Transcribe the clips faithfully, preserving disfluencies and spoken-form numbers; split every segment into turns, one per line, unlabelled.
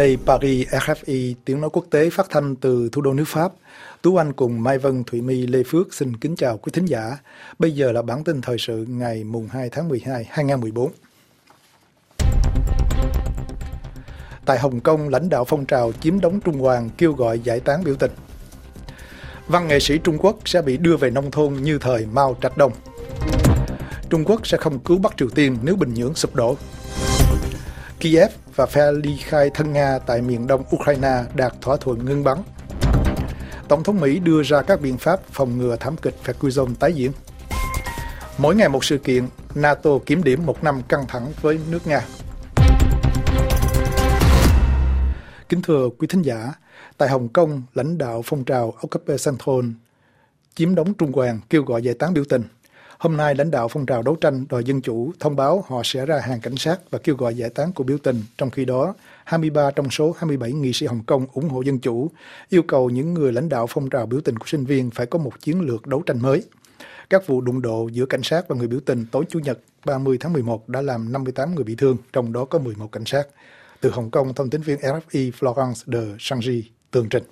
đây Paris, rờ ép i, tiếng nói quốc tế phát thanh từ thủ đô nước Pháp. Tú Anh cùng Mai Vân, Thụy My, Lê Phước xin kính chào quý thính giả. Bây giờ là bản tin thời sự ngày mùng hai tháng mười hai, hai nghìn không trăm mười bốn. Tại Hồng Kông, lãnh đạo phong trào chiếm đóng Trung Hoàng kêu gọi giải tán biểu tình. Văn nghệ sĩ Trung Quốc sẽ bị đưa về nông thôn như thời Mao Trạch Đông. Trung Quốc sẽ không cứu Bắc Triều Tiên nếu Bình Nhưỡng sụp đổ. Kiev và phe ly khai thân Nga tại miền đông Ukraine đạt thỏa thuận ngưng bắn. Tổng thống Mỹ đưa ra các biện pháp phòng ngừa thảm kịch Ferguson tái diễn. Mỗi ngày một sự kiện, NATO kiểm điểm một năm căng thẳng với nước Nga. Kính thưa quý thính giả, tại Hồng Kông, lãnh đạo phong trào Occupy Central chiếm đóng Trung Hoàng kêu gọi giải tán biểu tình. Hôm nay, lãnh đạo phong trào đấu tranh đòi dân chủ thông báo họ sẽ ra hàng cảnh sát và kêu gọi giải tán cuộc biểu tình. Trong khi đó, hai mươi ba trong số hai mươi bảy nghị sĩ Hồng Kông ủng hộ dân chủ, yêu cầu những người lãnh đạo phong trào biểu tình của sinh viên phải có một chiến lược đấu tranh mới. Các vụ đụng độ giữa cảnh sát và người biểu tình tối Chủ nhật ba mươi tháng mười một đã làm năm mươi tám người bị thương, trong đó có mười một cảnh sát. Từ Hồng Kông, thông tín viên rờ ép i Florence de Changi tường trình.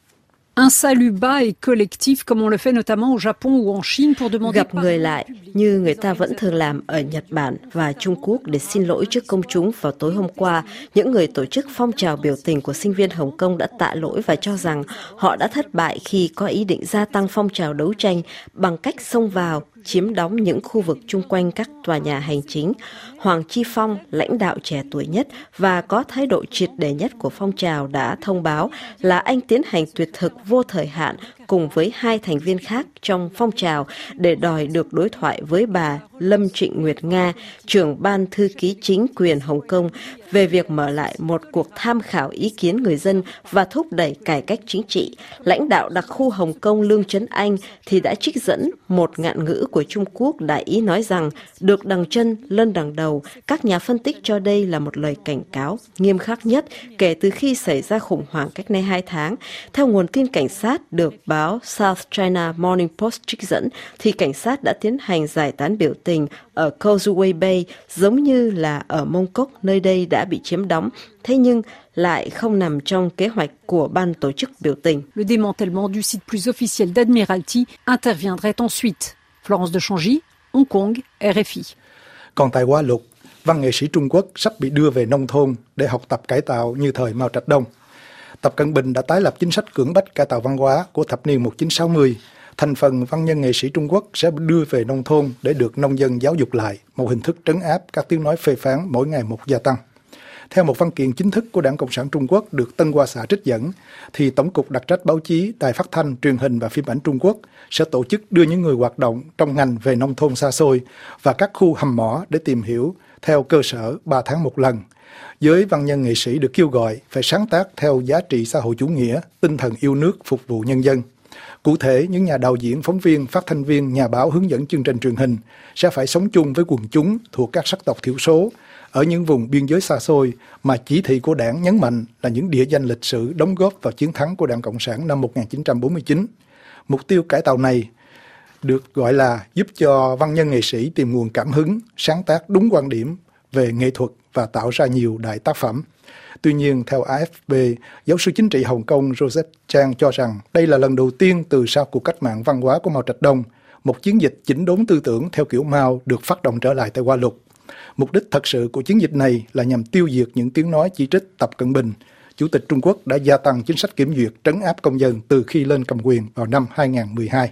Un salut bas et collectif comme on le fait notamment au Japon ou en Chine pour demander
gặp người lại như người ta vẫn thường làm ở Nhật Bản và Trung Quốc để xin lỗi trước công chúng. Vào tối hôm qua, những người tổ chức phong trào biểu tình của sinh viên Hồng Kông đã tạ lỗi và cho rằng họ đã thất bại khi có ý định gia tăng phong trào đấu tranh bằng cách xông vào, chiếm đóng những khu vực chung quanh các tòa nhà hành chính. Hoàng Chi Phong, lãnh đạo trẻ tuổi nhất và có thái độ triệt để nhất của phong trào đã thông báo là anh tiến hành tuyệt thực vô thời hạn cùng với hai thành viên khác trong phong trào để đòi được đối thoại với bà Lâm Trịnh Nguyệt Nga, trưởng ban thư ký chính quyền Hồng Kông, về việc mở lại một cuộc tham khảo ý kiến người dân và thúc đẩy cải cách chính trị. Lãnh đạo đặc khu Hồng Kông Lương Chấn Anh thì đã trích dẫn một ngạn ngữ của Trung Quốc đại ý nói rằng được đằng chân lân đằng đầu. Các nhà phân tích cho đây là một lời cảnh cáo nghiêm khắc nhất kể từ khi xảy ra khủng hoảng cách nay hai tháng. Theo nguồn tin cảnh sát được báo South China Morning Post trích dẫn, thì cảnh sát đã tiến hành giải tán biểu tình ở Causeway Bay giống như là ở Mông Cốc, nơi đây đã bị chiếm đóng, thế nhưng lại không nằm trong kế hoạch của ban tổ chức biểu tình.
Le démantèlement du site plus officiel d'Admiralty interviendrait ensuite. Florence de Changi, Hong Kong, rờ ép i.
Còn tại Hoa Lục, văn nghệ sĩ Trung Quốc sắp bị đưa về nông thôn để học tập cải tạo như thời Mao Trạch Đông. Tập Cận Bình đã tái lập chính sách cưỡng bách cải tạo văn hóa của thập niên một nghìn chín trăm sáu mươi. Thành phần văn nhân nghệ sĩ Trung Quốc sẽ đưa về nông thôn để được nông dân giáo dục lại, một hình thức trấn áp các tiếng nói phê phán mỗi ngày một gia tăng. Theo một văn kiện chính thức của Đảng Cộng sản Trung Quốc được Tân Hoa Xã trích dẫn, thì Tổng cục Đặc trách Báo chí, Đài Phát thanh, Truyền hình và Phim ảnh Trung Quốc sẽ tổ chức đưa những người hoạt động trong ngành về nông thôn xa xôi và các khu hầm mỏ để tìm hiểu theo cơ sở ba tháng một lần. Giới văn nhân nghệ sĩ được kêu gọi phải sáng tác theo giá trị xã hội chủ nghĩa, tinh thần yêu nước, phục vụ nhân dân. Cụ thể, những nhà đạo diễn, phóng viên, phát thanh viên, nhà báo hướng dẫn chương trình truyền hình sẽ phải sống chung với quần chúng thuộc các sắc tộc thiểu số ở những vùng biên giới xa xôi mà chỉ thị của Đảng nhấn mạnh là những địa danh lịch sử đóng góp vào chiến thắng của Đảng Cộng sản năm một nghìn chín trăm bốn mươi chín. Mục tiêu cải tạo này được gọi là giúp cho văn nhân nghệ sĩ tìm nguồn cảm hứng, sáng tác đúng quan điểm về nghệ thuật và tạo ra nhiều đại tác phẩm. Tuy nhiên, theo a ép pê, giáo sư chính trị Hồng Kông Joseph Chang cho rằng đây là lần đầu tiên từ sau cuộc cách mạng văn hóa của Mao Trạch Đông, một chiến dịch chỉnh đốn tư tưởng theo kiểu Mao được phát động trở lại tại Hoa Lục. Mục đích thật sự của chiến dịch này là nhằm tiêu diệt những tiếng nói chỉ trích Tập Cận Bình. Chủ tịch Trung Quốc đã gia tăng chính sách kiểm duyệt trấn áp công dân từ khi lên cầm quyền vào năm hai nghìn không trăm mười hai.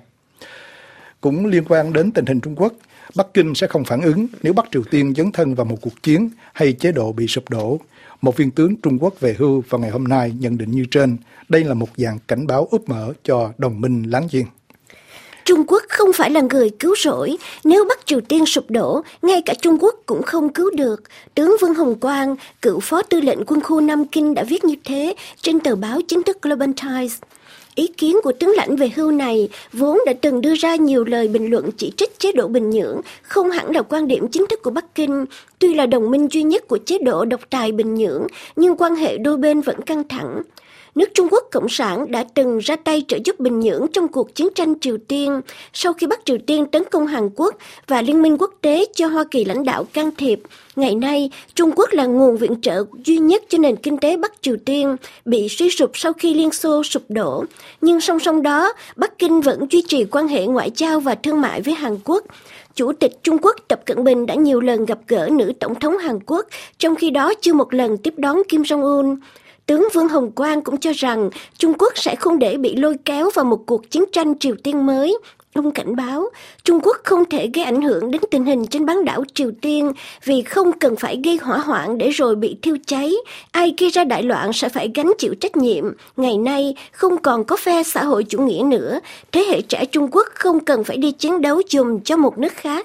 Cũng liên quan đến tình hình Trung Quốc, Bắc Kinh sẽ không phản ứng nếu Bắc Triều Tiên dấn thân vào một cuộc chiến hay chế độ bị sụp đổ. Một viên tướng Trung Quốc về hưu vào ngày hôm nay nhận định như trên, đây là một dạng cảnh báo úp mở cho đồng minh láng giềng.
Trung Quốc không phải là người cứu rỗi, nếu Bắc Triều Tiên sụp đổ, ngay cả Trung Quốc cũng không cứu được. Tướng Vương Hồng Quang, cựu phó tư lệnh quân khu Nam Kinh đã viết như thế trên tờ báo chính thức Global Times. Ý kiến của tướng lãnh về hưu này vốn đã từng đưa ra nhiều lời bình luận chỉ trích chế độ Bình Nhưỡng, không hẳn là quan điểm chính thức của Bắc Kinh. Tuy là đồng minh duy nhất của chế độ độc tài Bình Nhưỡng, nhưng quan hệ đôi bên vẫn căng thẳng. Nước Trung Quốc Cộng sản đã từng ra tay trợ giúp Bình Nhưỡng trong cuộc chiến tranh Triều Tiên sau khi Bắc Triều Tiên tấn công Hàn Quốc và Liên minh quốc tế cho Hoa Kỳ lãnh đạo can thiệp. Ngày nay, Trung Quốc là nguồn viện trợ duy nhất cho nền kinh tế Bắc Triều Tiên bị suy sụp sau khi Liên Xô sụp đổ. Nhưng song song đó, Bắc Kinh vẫn duy trì quan hệ ngoại giao và thương mại với Hàn Quốc. Chủ tịch Trung Quốc Tập Cận Bình đã nhiều lần gặp gỡ nữ tổng thống Hàn Quốc, trong khi đó chưa một lần tiếp đón Kim Jong-un. Tướng Vương Hồng Quang cũng cho rằng Trung Quốc sẽ không để bị lôi kéo vào một cuộc chiến tranh Triều Tiên mới. Ông cảnh báo, Trung Quốc không thể gây ảnh hưởng đến tình hình trên bán đảo Triều Tiên vì không cần phải gây hỏa hoạn để rồi bị thiêu cháy. Ai gây ra đại loạn sẽ phải gánh chịu trách nhiệm. Ngày nay, không còn có phe xã hội chủ nghĩa nữa. Thế hệ trẻ Trung Quốc không cần phải đi chiến đấu dùm cho một nước khác.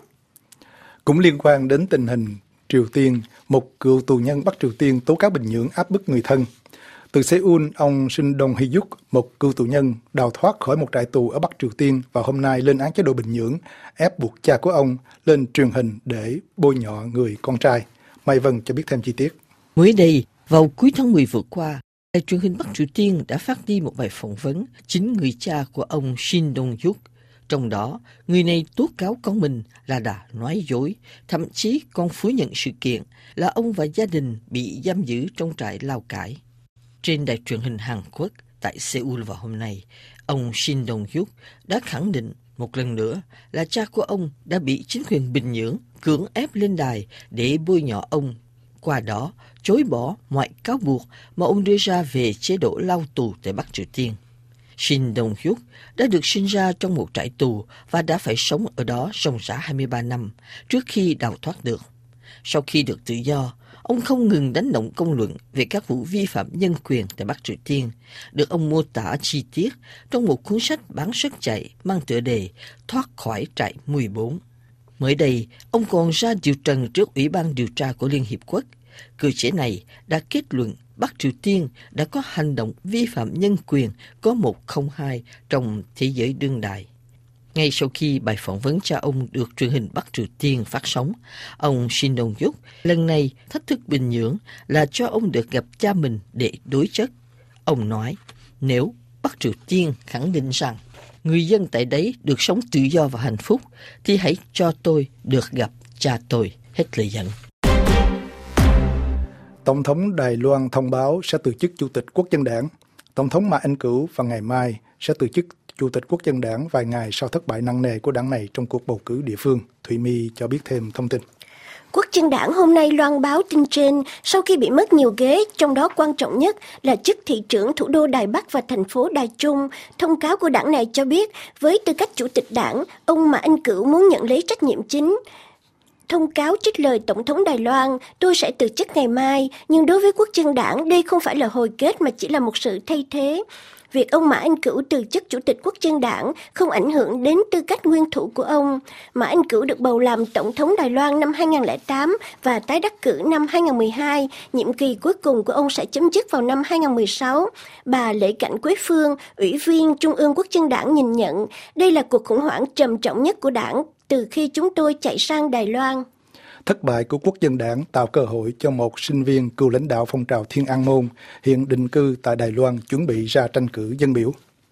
Cũng liên quan đến tình hình Triều Tiên, một cựu tù nhân Bắc Triều Tiên tố cáo Bình Nhưỡng áp bức người thân. Từ Seoul, ông Shin Dong-hyuk, một cựu tù nhân đào thoát khỏi một trại tù ở Bắc Triều Tiên và hôm nay lên án chế độ Bình Nhưỡng, ép buộc cha của ông lên truyền hình để bôi nhọ người con trai. Mai Vân cho biết thêm chi tiết.
Mới đây, vào cuối tháng mười vừa qua, đài truyền hình Bắc Triều Tiên đã phát đi một bài phỏng vấn chính người cha của ông Shin Dong-hyuk. Trong đó, người này tố cáo con mình là đã nói dối, thậm chí còn phủ nhận sự kiện là ông và gia đình bị giam giữ trong trại Lao Cải. Trên đài truyền hình Hàn Quốc tại Seoul vào hôm nay, ông Shin Dong-hyuk đã khẳng định một lần nữa là cha của ông đã bị chính quyền Bình Nhưỡng cưỡng ép lên đài để bôi nhọ ông, qua đó chối bỏ mọi cáo buộc mà ông đưa ra về chế độ lao tù tại Bắc Triều Tiên. Shin Dong-hyuk đã được sinh ra trong một trại tù và đã phải sống ở đó ròng rã hai mươi ba năm trước khi đào thoát được. Sau khi được tự do, ông không ngừng đánh động công luận về các vụ vi phạm nhân quyền tại Bắc Triều Tiên, được ông mô tả chi tiết trong một cuốn sách bán sức chạy mang tựa đề Thoát khỏi trại mười bốn. Mới đây, ông còn ra điều trần trước Ủy ban điều tra của Liên Hiệp Quốc. Cơ chế này đã kết luận Bắc Triều Tiên đã có hành động vi phạm nhân quyền có một không hai trong thế giới đương đại. Ngay sau khi bài phỏng vấn cha ông được truyền hình Bắc Triều Tiên phát sóng, ông Shin Dong-hyuk lần này thách thức Bình Nhưỡng là cho ông được gặp cha mình để đối chất. Ông nói, nếu Bắc Triều Tiên khẳng định rằng người dân tại đấy được sống tự do và hạnh phúc, thì hãy cho tôi được gặp cha tôi. Hết lời dẫn.
Tổng thống Đài Loan thông báo sẽ từ chức Chủ tịch Quốc dân đảng. Tổng thống Mã Anh Cửu vào ngày mai sẽ từ chức Chủ tịch Quốc dân đảng vài ngày sau thất bại nặng nề của đảng này trong cuộc bầu cử địa phương. Thụy My cho biết thêm thông tin.
Quốc dân đảng hôm nay loan báo tin trên sau khi bị mất nhiều ghế, trong đó quan trọng nhất là chức thị trưởng thủ đô Đài Bắc và thành phố Đài Trung. Thông cáo của đảng này cho biết, với tư cách chủ tịch đảng, ông Mã Anh Cửu muốn nhận lấy trách nhiệm chính. Thông cáo trích lời Tổng thống Đài Loan, tôi sẽ từ chức ngày mai, nhưng đối với Quốc dân đảng, đây không phải là hồi kết mà chỉ là một sự thay thế. Việc ông Mã Anh Cửu từ chức Chủ tịch Quốc dân đảng không ảnh hưởng đến tư cách nguyên thủ của ông. Mã Anh Cửu được bầu làm Tổng thống Đài Loan năm hai không không tám và tái đắc cử năm hai không một hai. Nhiệm kỳ cuối cùng của ông sẽ chấm dứt vào năm hai không một sáu. Bà Lệ Cảnh Quế Phương, Ủy viên Trung ương Quốc dân đảng nhìn nhận, đây là cuộc khủng hoảng trầm trọng nhất của đảng từ khi chúng tôi chạy sang Đài Loan.
Thất bại của Quốc dân đảng tạo cơ hội cho một sinh viên cựu lãnh đạo phong trào Thiên An Môn, hiện định cư tại Đài Loan, chuẩn bị ra tranh cử dân biểu.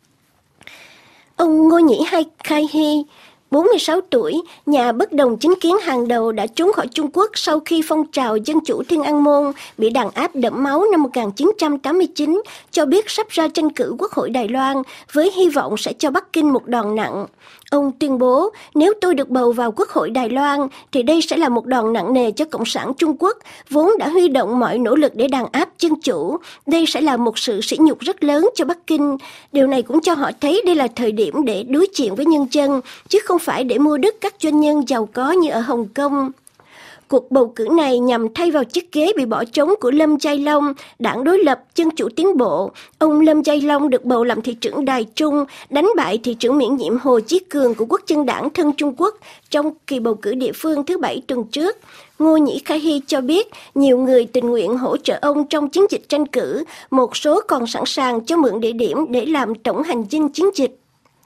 Ông Ngô Nhĩ Hai Khai Hy, bốn mươi sáu tuổi, nhà bất đồng chính kiến hàng đầu đã trốn khỏi Trung Quốc sau khi phong trào Dân chủ Thiên An Môn bị đàn áp đẫm máu năm một nghìn chín trăm tám mươi chín, cho biết sắp ra tranh cử Quốc hội Đài Loan với hy vọng sẽ cho Bắc Kinh một đòn nặng. Ông tuyên bố, nếu tôi được bầu vào Quốc hội Đài Loan, thì đây sẽ là một đòn nặng nề cho Cộng sản Trung Quốc, vốn đã huy động mọi nỗ lực để đàn áp dân chủ. Đây sẽ là một sự sỉ nhục rất lớn cho Bắc Kinh. Điều này cũng cho họ thấy đây là thời điểm để đối diện với nhân dân, chứ không phải để mua đứt các doanh nhân giàu có như ở Hồng Kông. Cuộc bầu cử này nhằm thay vào chiếc ghế bị bỏ trống của Lâm Giai Long, đảng đối lập Dân chủ Tiến bộ. Ông Lâm Giai Long được bầu làm thị trưởng Đài Trung, đánh bại thị trưởng miễn nhiệm Hồ Chí Cường của Quốc dân đảng thân Trung Quốc trong kỳ bầu cử địa phương thứ Bảy tuần trước. Ngô Nhĩ Khai Hy cho biết nhiều người tình nguyện hỗ trợ ông trong chiến dịch tranh cử, một số còn sẵn sàng cho mượn địa điểm để làm tổng hành dinh chiến dịch.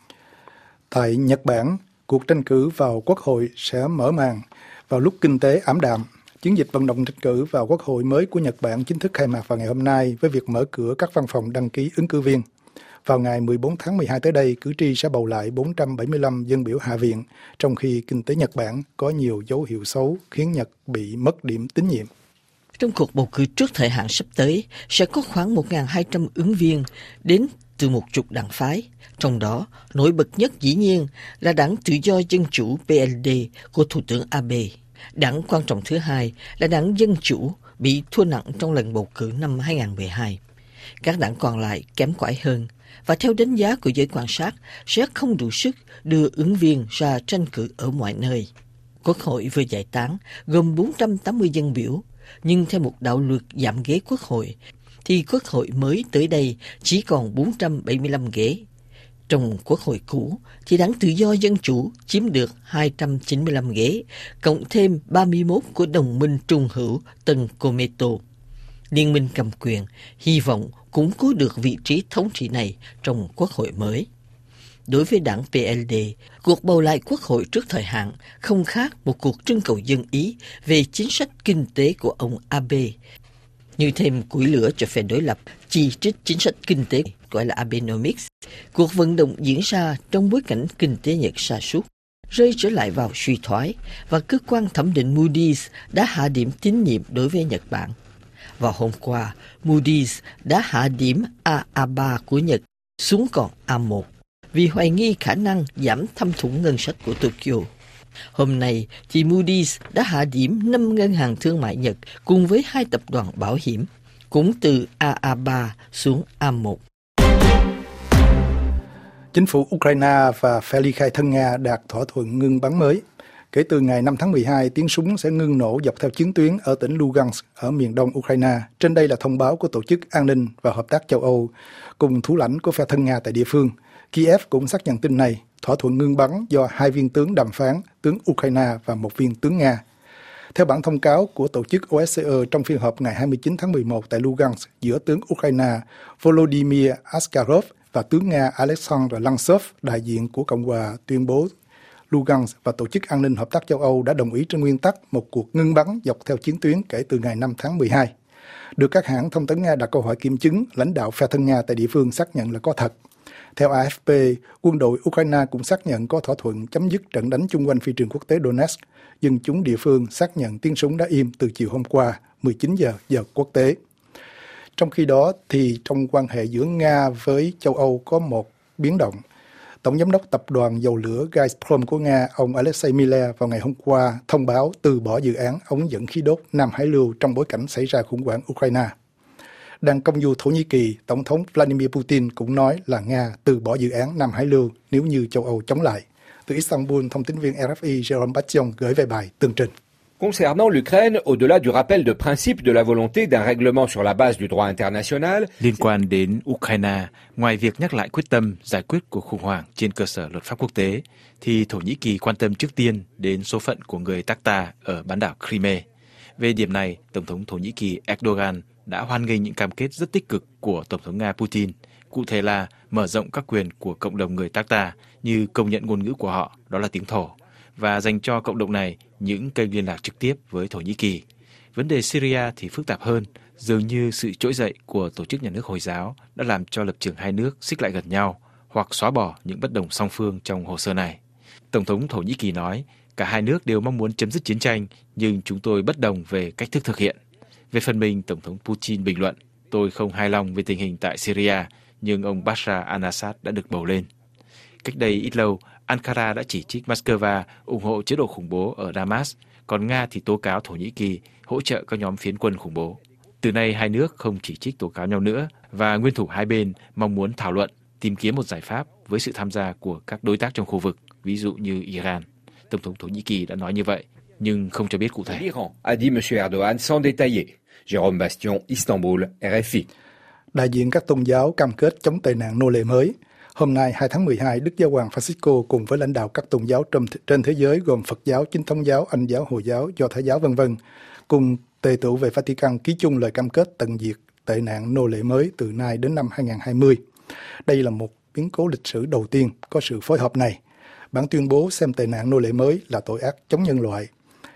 Tại Nhật Bản, cuộc tranh cử vào Quốc hội sẽ mở màn vào lúc kinh tế ảm đạm. Chiến dịch vận động tranh cử vào Quốc hội mới của Nhật Bản chính thức khai mạc vào ngày hôm nay với việc mở cửa các văn phòng đăng ký ứng cử viên. Vào ngày mười bốn tháng mười hai tới đây, cử tri sẽ bầu lại bốn trăm bảy mươi lăm dân biểu Hạ viện, trong khi kinh tế Nhật Bản có nhiều dấu hiệu xấu khiến Nhật bị mất điểm tín nhiệm.
Trong cuộc bầu cử trước thời hạn sắp tới, sẽ có khoảng một nghìn hai trăm ứng viên đến từ một chục đảng phái. Trong đó, nổi bật nhất dĩ nhiên là Đảng Tự do Dân chủ pê lờ đê của Thủ tướng Abe. Đảng quan trọng thứ hai là Đảng Dân chủ bị thua nặng trong lần bầu cử năm hai nghìn không trăm mười hai. Các đảng còn lại kém cỏi hơn, và theo đánh giá của giới quan sát, sẽ không đủ sức đưa ứng viên ra tranh cử ở mọi nơi. Quốc hội vừa giải tán, gồm bốn trăm tám mươi dân biểu, nhưng theo một đạo luật giảm ghế quốc hội, thì quốc hội mới tới đây chỉ còn bốn trăm bảy mươi lăm ghế. Trong quốc hội cũ, thì Đảng Tự do Dân chủ chiếm được hai trăm chín mươi lăm ghế, cộng thêm ba mươi mốt của đồng minh trung hữu Tân Komeito. Liên minh cầm quyền hy vọng củng cố được vị trí thống trị này trong quốc hội mới. Đối với đảng pê lờ đê, cuộc bầu lại quốc hội trước thời hạn không khác một cuộc trưng cầu dân ý về chính sách kinh tế của ông Abe, như thêm củi lửa cho phe đối lập chỉ trích chính sách kinh tế gọi là Abenomics. Cuộc vận động diễn ra trong bối cảnh kinh tế Nhật sa sút, rơi trở lại vào suy thoái, và cơ quan thẩm định Moody's đã hạ điểm tín nhiệm đối với Nhật Bản. Vào hôm qua, Moody's đã hạ điểm a a ba của Nhật xuống còn a một vì hoài nghi khả năng giảm thâm thủng ngân sách của Tokyo. Hôm nay, thì Moody's đã hạ điểm năm ngân hàng thương mại Nhật cùng với hai tập đoàn bảo hiểm, cũng từ a a ba xuống a một.
Chính phủ Ukraine và phe ly khai thân Nga đạt thỏa thuận ngưng bắn mới. Kể từ ngày năm tháng mười hai, tiếng súng sẽ ngưng nổ dọc theo chiến tuyến ở tỉnh Lugansk ở miền đông Ukraine. Trên đây là thông báo của Tổ chức An ninh và Hợp tác châu Âu cùng thủ lãnh của phe thân Nga tại địa phương. Kiev cũng xác nhận tin này, thỏa thuận ngưng bắn do hai viên tướng đàm phán, tướng Ukraine và một viên tướng Nga. Theo bản thông cáo của Tổ chức o ét xê e trong phiên họp ngày hai mươi chín tháng mười một tại Lugansk giữa tướng Ukraine Volodymyr Askarov và tướng Nga Alexander Lantsov, đại diện của Cộng hòa tuyên bố Lugansk và Tổ chức An ninh Hợp tác châu Âu đã đồng ý trên nguyên tắc một cuộc ngưng bắn dọc theo chiến tuyến kể từ ngày năm tháng mười hai. Được các hãng thông tấn Nga đặt câu hỏi kiểm chứng, lãnh đạo phe thân Nga tại địa phương xác nhận là có thật. Theo a ép pê, quân đội Ukraine cũng xác nhận có thỏa thuận chấm dứt trận đánh chung quanh phi trường quốc tế Donetsk. Dân chúng địa phương xác nhận tiếng súng đã im từ chiều hôm qua, mười chín giờ giờ quốc tế. Trong khi đó, thì trong quan hệ giữa Nga với châu Âu có một biến động. Tổng giám đốc tập đoàn dầu lửa Gazprom của Nga, ông Alexei Miller vào ngày hôm qua thông báo từ bỏ dự án ống dẫn khí đốt Nam Hải Lưu trong bối cảnh xảy ra khủng hoảng Ukraine. Đang công du Thổ Nhĩ Kỳ, Tổng thống Vladimir Putin cũng nói là Nga từ bỏ dự án Nam Hải Lưu nếu như châu Âu chống lại. Từ Istanbul, thông tín viên rờ ép i Jérôme Bastien gửi về bài tường trình.
Concernant l'Ukraine, au-delà du rappel de principe de la volonté d'un règlement sur la base du droit international,
liên quan đến Ukraine, ngoài việc nhắc lại quyết tâm giải quyết cuộc khủng hoảng trên cơ sở luật pháp quốc tế, thì Thổ Nhĩ Kỳ quan tâm trước tiên đến số phận của người Tatar ở bán đảo Crimea. Về điểm này, Tổng thống Thổ Nhĩ Kỳ Erdogan đã hoan nghênh những cam kết rất tích cực của Tổng thống Nga Putin, cụ thể là mở rộng các quyền của cộng đồng người Tatar như công nhận ngôn ngữ của họ, đó là tiếng Thổ, và dành cho cộng đồng này những kênh liên lạc trực tiếp với Thổ Nhĩ Kỳ. Vấn đề Syria thì phức tạp hơn, dường như sự trỗi dậy của tổ chức nhà nước Hồi giáo đã làm cho lập trường hai nước xích lại gần nhau hoặc xóa bỏ những bất đồng song phương trong hồ sơ này. Tổng thống Thổ Nhĩ Kỳ nói, cả hai nước đều mong muốn chấm dứt chiến tranh, nhưng chúng tôi bất đồng về cách thức thực hiện. Về phần mình, Tổng thống Putin bình luận, tôi không hài lòng về tình hình tại Syria, nhưng ông Bashar al-Assad đã được bầu lên. Cách đây ít lâu, Ankara đã chỉ trích Moscow ủng hộ chế độ khủng bố ở Damas, còn Nga thì tố cáo Thổ Nhĩ Kỳ hỗ trợ các nhóm phiến quân khủng bố. Từ nay hai nước không chỉ trích tố cáo nhau nữa, và nguyên thủ hai bên mong muốn thảo luận, tìm kiếm một giải pháp với sự tham gia của các đối tác trong khu vực, ví dụ như Iran. Tổng thống Thổ Nhĩ Kỳ đã nói như vậy, nhưng không cho biết cụ thể.
L'Iran a dit M. Erdogan sans détailler. Jérôme Bastien, Istanbul, rờ ép i.
Đại diện các tôn giáo cam kết chống tệ nạn nô lệ mới. Hôm nay hai tháng mười hai, Đức Giáo hoàng Francisco cùng với lãnh đạo các tôn giáo trên thế giới gồm Phật giáo, Chính thống giáo, Anh giáo, Hồi giáo, Do Thái giáo vân vân cùng tề tựu về Vatican ký chung lời cam kết tận diệt tệ nạn nô lệ mới từ nay đến năm hai nghìn không trăm hai mươi. Đây là một biến cố lịch sử đầu tiên có sự phối hợp này. Bản tuyên bố xem tệ nạn nô lệ mới là tội ác chống nhân loại.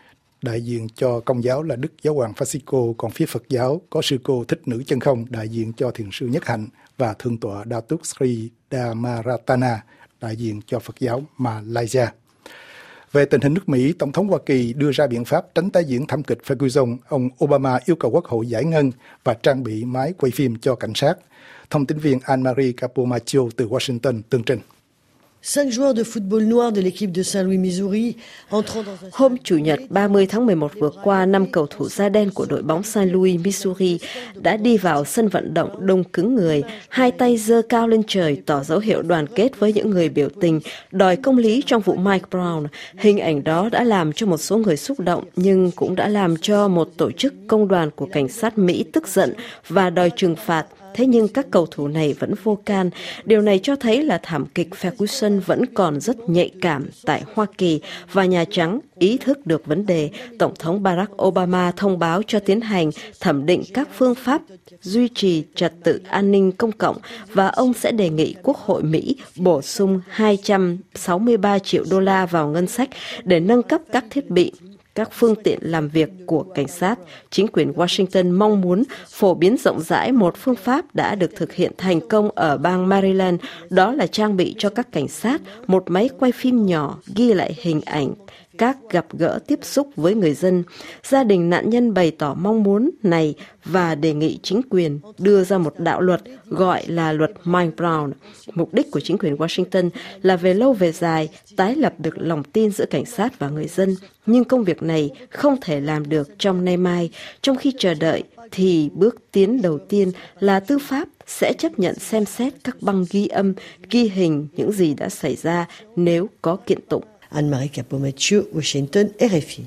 đại diện cho Công giáo là Đức Giáo hoàng Francisco, còn phía Phật giáo có sư cô Thích Nữ Chân Không, đại diện cho Thiền sư Nhất Hạnh, và Thượng tọa Datuk Sri Dhammaratana, đại diện cho Phật giáo Malaysia. Về tình hình nước Mỹ, Tổng thống Hoa Kỳ đưa ra biện pháp tránh tái diễn thảm kịch Ferguson. Ông Obama yêu cầu Quốc hội giải ngân và trang bị máy quay phim cho cảnh sát. Thông tin viên Anne-Marie Capomaccio từ Washington tường trình.
Cinq joueurs de football noir de l'équipe de Saint-Louis, Missouri, entrant dans un...
Hôm Chủ nhật ba mươi tháng mười một vừa qua, năm cầu thủ da đen của đội bóng Saint-Louis, Missouri đã đi vào sân vận động đông cứng người, hai tay giơ cao lên trời tỏ dấu hiệu đoàn kết với những người biểu tình đòi công lý trong vụ Mike Brown. Hình ảnh đó đã làm cho một số người xúc động, nhưng cũng đã làm cho một tổ chức công đoàn của cảnh sát Mỹ tức giận và đòi trừng phạt. Thế nhưng các cầu thủ này vẫn vô can. Điều này cho thấy là thảm kịch Ferguson vẫn còn rất nhạy cảm tại Hoa Kỳ và Nhà Trắng ý thức được vấn đề. Tổng thống Barack Obama thông báo cho tiến hành thẩm định các phương pháp duy trì trật tự an ninh công cộng và ông sẽ đề nghị Quốc hội Mỹ bổ sung hai trăm sáu mươi ba triệu đô la vào ngân sách để nâng cấp các thiết bị, các phương tiện làm việc của cảnh sát. Chính quyền Washington mong muốn phổ biến rộng rãi một phương pháp đã được thực hiện thành công ở bang Maryland, đó là trang bị cho các cảnh sát một máy quay phim nhỏ ghi lại hình ảnh các gặp gỡ tiếp xúc với người dân. Gia đình nạn nhân bày tỏ mong muốn này và đề nghị chính quyền đưa ra một đạo luật gọi là luật Mike Brown. Mục đích của chính quyền Washington là về lâu về dài tái lập được lòng tin giữa cảnh sát và người dân. Nhưng công việc này không thể làm được trong nay mai. Trong khi chờ đợi thì bước tiến đầu tiên là tư pháp sẽ chấp nhận xem xét các băng ghi âm, ghi hình những gì đã xảy ra nếu có kiện tụng.
Anne-Marie Capomaccio, Washington, R F I.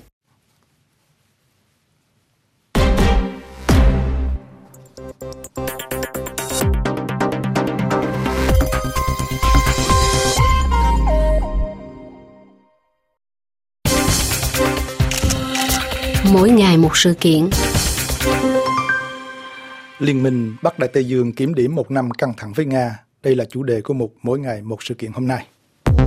Mỗi ngày một sự kiện.
Liên minh Bắc Đại Tây Dương kiểm điểm một năm căng thẳng với Nga. Đây là chủ đề của mục Mỗi ngày một sự kiện hôm nay.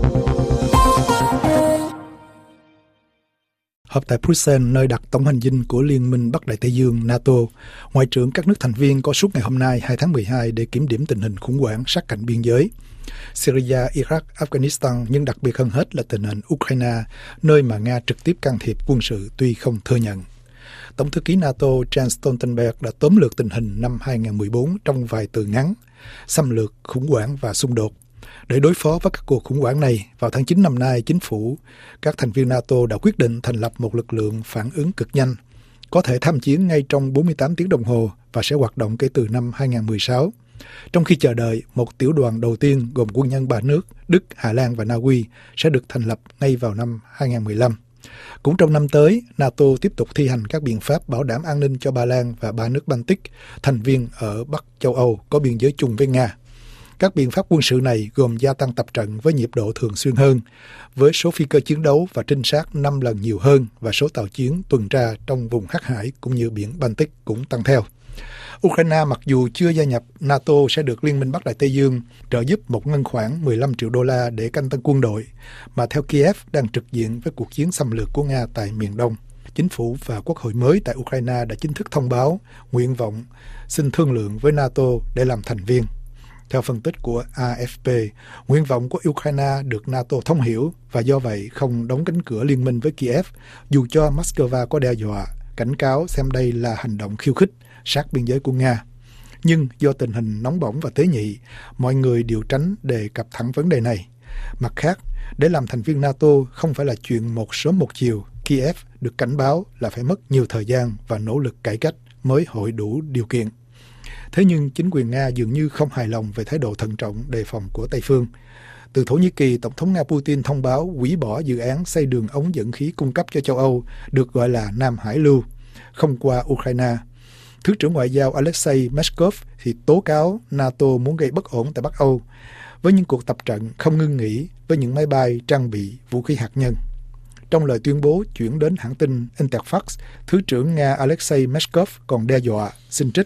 Họp tại Bruxelles, nơi đặt tổng hành dinh của Liên minh Bắc Đại Tây Dương NATO, Ngoại trưởng các nước thành viên có suốt ngày hôm nay hai tháng mười hai để kiểm điểm tình hình khủng hoảng sát cạnh biên giới. Syria, Iraq, Afghanistan, nhưng đặc biệt hơn hết là tình hình Ukraine, nơi mà Nga trực tiếp can thiệp quân sự tuy không thừa nhận. Tổng thư ký NATO Jens Stoltenberg đã tóm lược tình hình năm hai không một bốn trong vài từ ngắn: xâm lược, khủng hoảng và xung đột. Để đối phó với các cuộc khủng hoảng này, vào tháng chín năm nay, chính phủ, các thành viên NATO đã quyết định thành lập một lực lượng phản ứng cực nhanh, có thể tham chiến ngay trong bốn mươi tám tiếng đồng hồ và sẽ hoạt động kể từ năm hai không một sáu. Trong khi chờ đợi, một tiểu đoàn đầu tiên gồm quân nhân ba nước, Đức, Hà Lan và Na Uy sẽ được thành lập ngay vào năm hai không một lăm. Cũng trong năm tới, NATO tiếp tục thi hành các biện pháp bảo đảm an ninh cho Ba Lan và ba nước Baltic, thành viên ở Bắc châu Âu có biên giới chung với Nga. Các biện pháp quân sự này gồm gia tăng tập trận với nhịp độ thường xuyên hơn, với số phi cơ chiến đấu và trinh sát năm lần nhiều hơn và số tàu chiến tuần tra trong vùng Hắc Hải cũng như biển Baltic cũng tăng theo. Ukraine mặc dù chưa gia nhập NATO sẽ được Liên minh Bắc Đại Tây Dương trợ giúp một ngân khoản mười lăm triệu đô la để canh tăng quân đội, mà theo Kiev đang trực diện với cuộc chiến xâm lược của Nga tại miền Đông. Chính phủ và quốc hội mới tại Ukraine đã chính thức thông báo nguyện vọng xin thương lượng với NATO để làm thành viên. Theo phân tích của A F P, nguyện vọng của Ukraine được NATO thông hiểu và do vậy không đóng cánh cửa liên minh với Kiev, dù cho Moscow có đe dọa, cảnh cáo xem đây là hành động khiêu khích sát biên giới của Nga. Nhưng do tình hình nóng bỏng và tế nhị, mọi người đều tránh đề cập thẳng vấn đề này. Mặt khác, để làm thành viên NATO không phải là chuyện một sớm một chiều. Kiev được cảnh báo là phải mất nhiều thời gian và nỗ lực cải cách mới hội đủ điều kiện. Thế nhưng chính quyền Nga dường như không hài lòng về thái độ thận trọng đề phòng của Tây phương. Từ Thổ Nhĩ Kỳ, Tổng thống Nga Putin thông báo hủy bỏ dự án xây đường ống dẫn khí cung cấp cho châu Âu, được gọi là Nam Hải Lưu, không qua Ukraine. Thứ trưởng Ngoại giao Alexei Meshkov thì tố cáo NATO muốn gây bất ổn tại Bắc Âu, với những cuộc tập trận không ngưng nghỉ với những máy bay trang bị vũ khí hạt nhân. Trong lời tuyên bố chuyển đến hãng tin Interfax, Thứ trưởng Nga Alexei Meshkov còn đe dọa, xin trích: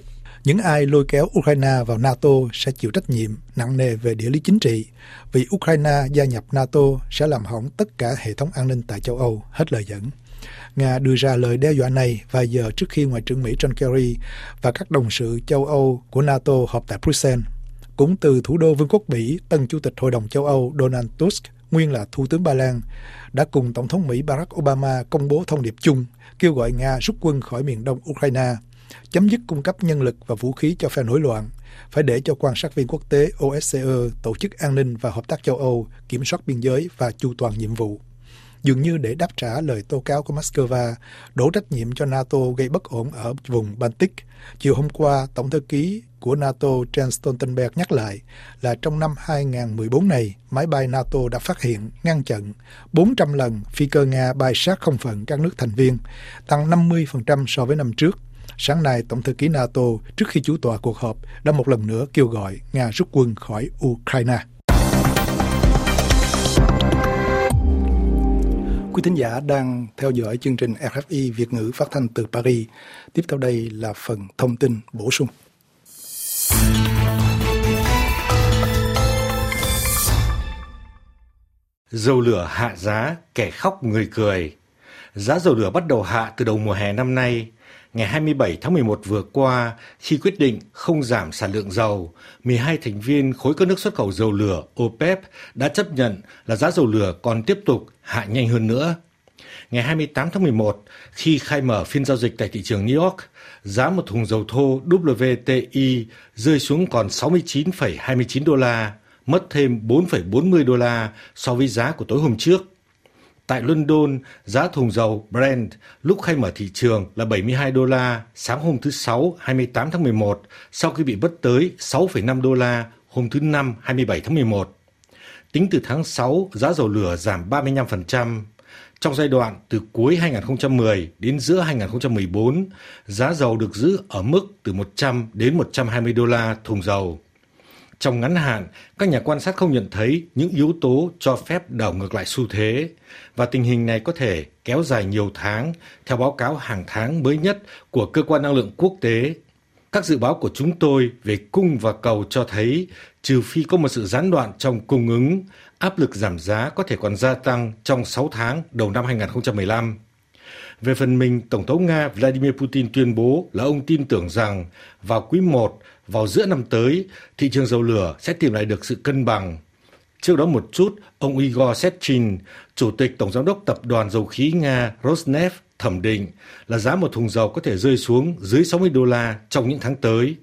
Những ai lôi kéo Ukraine vào NATO sẽ chịu trách nhiệm nặng nề về địa lý chính trị, vì Ukraine gia nhập NATO sẽ làm hỏng tất cả hệ thống an ninh tại châu Âu, hết lời dẫn. Nga đưa ra lời đe dọa này vài giờ trước khi Ngoại trưởng Mỹ John Kerry và các đồng sự châu Âu của NATO họp tại Bruxelles. Cũng từ thủ đô Vương quốc Bỉ, tân Chủ tịch Hội đồng châu Âu Donald Tusk, nguyên là Thủ tướng Ba Lan, đã cùng Tổng thống Mỹ Barack Obama công bố thông điệp chung kêu gọi Nga rút quân khỏi miền đông Ukraine, chấm dứt cung cấp nhân lực và vũ khí cho phe nổi loạn, phải để cho quan sát viên quốc tế O S C E, Tổ chức An ninh và Hợp tác châu Âu, kiểm soát biên giới và chu toàn nhiệm vụ. Dường như để đáp trả lời tố cáo của Moscow, đổ trách nhiệm cho NATO gây bất ổn ở vùng Baltic, chiều hôm qua, Tổng thư ký của NATO Jens Stoltenberg nhắc lại là trong năm hai nghìn không trăm mười bốn này, máy bay NATO đã phát hiện, ngăn chặn bốn trăm lần phi cơ Nga bay sát không phận các nước thành viên, tăng năm mươi phần trăm so với năm trước. Sáng nay, Tổng thư ký NATO, trước khi chủ tọa cuộc họp, đã một lần nữa kêu gọi Nga rút quân khỏi Ukraine. Quý thính giả đang theo dõi chương trình R F I Việt ngữ phát thanh từ Paris. Tiếp theo đây là phần thông tin bổ sung.
Dầu lửa hạ giá, kẻ khóc người cười. Giá dầu lửa bắt đầu hạ từ đầu mùa hè năm nay. Ngày hai mươi bảy tháng mười một vừa qua, khi quyết định không giảm sản lượng dầu, mười hai thành viên khối các nước xuất khẩu dầu lửa OPEC đã chấp nhận là giá dầu lửa còn tiếp tục hạ nhanh hơn nữa. Ngày hai mươi tám tháng mười một, khi khai mở phiên giao dịch tại thị trường New York, giá một thùng dầu thô W T I rơi xuống còn sáu mươi chín phẩy hai mươi chín đô la, mất thêm bốn phẩy bốn mươi đô la so với giá của tối hôm trước. Tại London, giá thùng dầu Brent lúc khai mở thị trường là bảy mươi hai đô la sáng hôm thứ Sáu hai mươi tám tháng mười một, sau khi bị bứt tới sáu phẩy năm đô la hôm thứ Năm hai mươi bảy tháng mười một. Tính từ tháng sáu, giá dầu lửa giảm ba mươi lăm phần trăm. Trong giai đoạn từ cuối hai nghìn không trăm mười đến giữa hai nghìn không trăm mười bốn, giá dầu được giữ ở mức từ một trăm đến một trăm hai mươi đô la thùng dầu. Trong ngắn hạn, các nhà quan sát không nhận thấy những yếu tố cho phép đảo ngược lại xu thế, và tình hình này có thể kéo dài nhiều tháng, theo báo cáo hàng tháng mới nhất của Cơ quan Năng lượng Quốc tế. Các dự báo của chúng tôi về cung và cầu cho thấy, trừ phi có một sự gián đoạn trong cung ứng, áp lực giảm giá có thể còn gia tăng trong sáu tháng đầu năm hai nghìn không trăm mười lăm. Về phần mình, Tổng thống Nga Vladimir Putin tuyên bố là ông tin tưởng rằng vào quý một, vào giữa năm tới, thị trường dầu lửa sẽ tìm lại được sự cân bằng. Trước đó một chút, ông Igor Sechin, Chủ tịch Tổng giám đốc Tập đoàn Dầu khí Nga Rosneft, thẩm định là giá một thùng dầu có thể rơi xuống dưới sáu mươi đô la trong những tháng tới.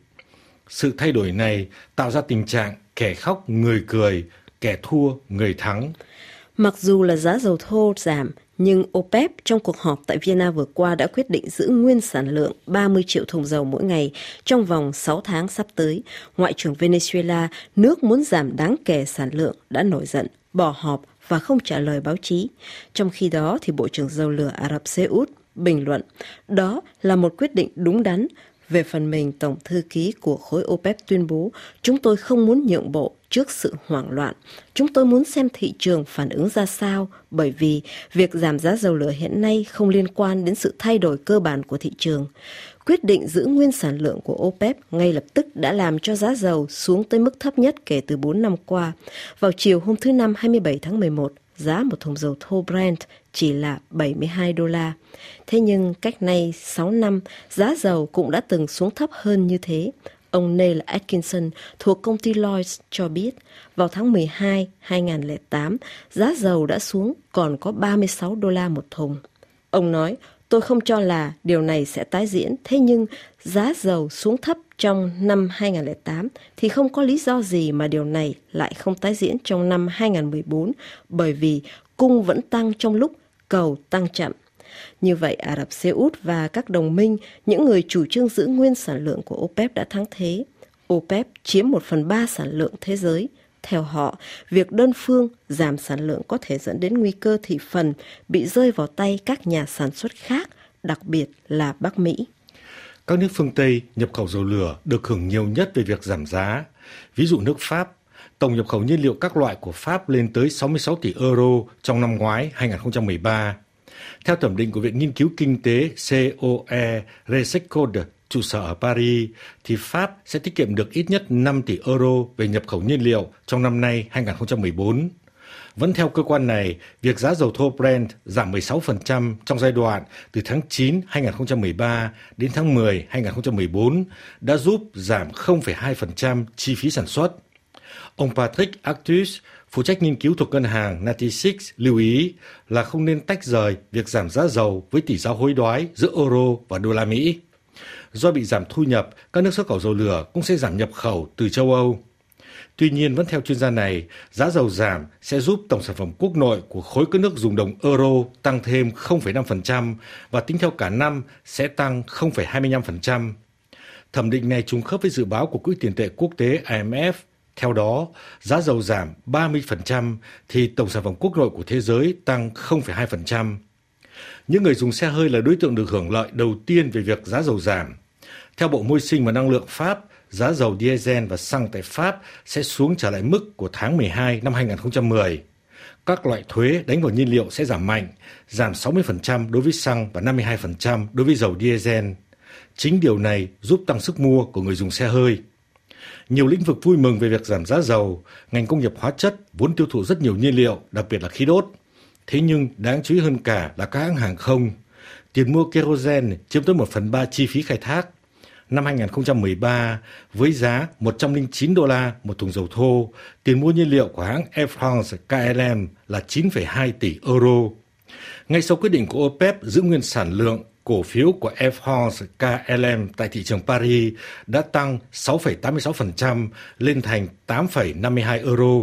Sự thay đổi này tạo ra tình trạng kẻ khóc người cười, kẻ thua người thắng.
Mặc dù là giá dầu thô giảm, nhưng OPEC trong cuộc họp tại Vienna vừa qua đã quyết định giữ nguyên sản lượng ba mươi triệu thùng dầu mỗi ngày trong vòng sáu tháng sắp tới. Ngoại trưởng Venezuela, nước muốn giảm đáng kể sản lượng, đã nổi giận, bỏ họp và không trả lời báo chí. Trong khi đó, thì Bộ trưởng Dầu lửa Ả Rập Xê Út bình luận, đó là một quyết định đúng đắn. Về phần mình, Tổng thư ký của khối OPEC tuyên bố, chúng tôi không muốn nhượng bộ trước sự hoảng loạn. Chúng tôi muốn xem thị trường phản ứng ra sao, bởi vì việc giảm giá dầu lửa hiện nay không liên quan đến sự thay đổi cơ bản của thị trường. Quyết định giữ nguyên sản lượng của OPEC ngay lập tức đã làm cho giá dầu xuống tới mức thấp nhất kể từ bốn năm qua. Vào chiều hôm thứ Năm hai mươi bảy tháng mười một, giá một thùng dầu thô Brent chỉ là bảy mươi hai đô la. Thế nhưng cách nay sáu năm, giá dầu cũng đã từng xuống thấp hơn như thế. Ông Neil Atkinson thuộc công ty Lloyds cho biết, vào tháng mười hai năm hai nghìn không trăm lẻ tám, giá dầu đã xuống còn có ba mươi sáu đô la một thùng. Ông nói, tôi không cho là điều này sẽ tái diễn, thế nhưng giá dầu xuống thấp trong năm hai nghìn không trăm lẻ tám thì không có lý do gì mà điều này lại không tái diễn trong năm hai nghìn không trăm mười bốn, bởi vì cung vẫn tăng trong lúc cầu tăng chậm. Như vậy, Ả Rập Xê Út và các đồng minh, những người chủ trương giữ nguyên sản lượng của OPEC đã thắng thế. OPEC chiếm một phần ba sản lượng thế giới. Theo họ, việc đơn phương giảm sản lượng có thể dẫn đến nguy cơ thị phần bị rơi vào tay các nhà sản xuất khác, đặc biệt là Bắc Mỹ.
Các nước phương Tây nhập khẩu dầu lửa được hưởng nhiều nhất về việc giảm giá. Ví dụ nước Pháp, tổng nhập khẩu nhiên liệu các loại của Pháp lên tới sáu mươi sáu tỷ euro trong năm ngoái hai nghìn không trăm mười ba. Theo thẩm định của Viện Nghiên cứu Kinh tế C O E Resecode trụ sở ở Paris, thì Pháp sẽ tiết kiệm được ít nhất năm tỷ euro về nhập khẩu nhiên liệu trong năm nay hai không một bốn. Vẫn theo cơ quan này, việc giá dầu thô Brent giảm mười sáu phần trăm trong giai đoạn từ tháng chín hai không một ba đến tháng mười hai không một bốn đã giúp giảm không phẩy hai phần trăm chi phí sản xuất. Ông Patrick Artus, phụ trách nghiên cứu thuộc ngân hàng Natixis, lưu ý là không nên tách rời việc giảm giá dầu với tỷ giá hối đoái giữa euro và đô la Mỹ. Do bị giảm thu nhập, các nước xuất khẩu dầu lửa cũng sẽ giảm nhập khẩu từ châu Âu. Tuy nhiên, vẫn theo chuyên gia này, giá dầu giảm sẽ giúp tổng sản phẩm quốc nội của khối các nước dùng đồng euro tăng thêm không phẩy năm phần trăm và tính theo cả năm sẽ tăng không phẩy hai mươi lăm phần trăm. Thẩm định này trùng khớp với dự báo của Quỹ tiền tệ quốc tế I M F. Theo đó, giá dầu giảm ba mươi phần trăm thì tổng sản phẩm quốc nội của thế giới tăng không phẩy hai phần trăm. Những người dùng xe hơi là đối tượng được hưởng lợi đầu tiên về việc giá dầu giảm. Theo Bộ Môi sinh và Năng lượng Pháp, giá dầu diesel và xăng tại Pháp sẽ xuống trở lại mức của tháng mười hai năm hai không một không. Các loại thuế đánh vào nhiên liệu sẽ giảm mạnh, giảm sáu mươi phần trăm đối với xăng và năm mươi hai phần trăm đối với dầu diesel. Chính điều này giúp tăng sức mua của người dùng xe hơi. Nhiều lĩnh vực vui mừng về việc giảm giá dầu, ngành công nghiệp hóa chất vốn tiêu thụ rất nhiều nhiên liệu, đặc biệt là khí đốt. Thế nhưng đáng chú ý hơn cả là các hãng hàng không. Tiền mua kerosene chiếm tới một phần ba chi phí khai thác. Năm hai không một ba, với giá một trăm lẻ chín đô la một thùng dầu thô, tiền mua nhiên liệu của hãng Air France K L M là chín phẩy hai tỷ euro. Ngay sau quyết định của OPEC giữ nguyên sản lượng, cổ phiếu của Air France K L M tại thị trường Paris đã tăng sáu phẩy tám mươi sáu phần trăm lên thành tám phẩy năm mươi hai euro.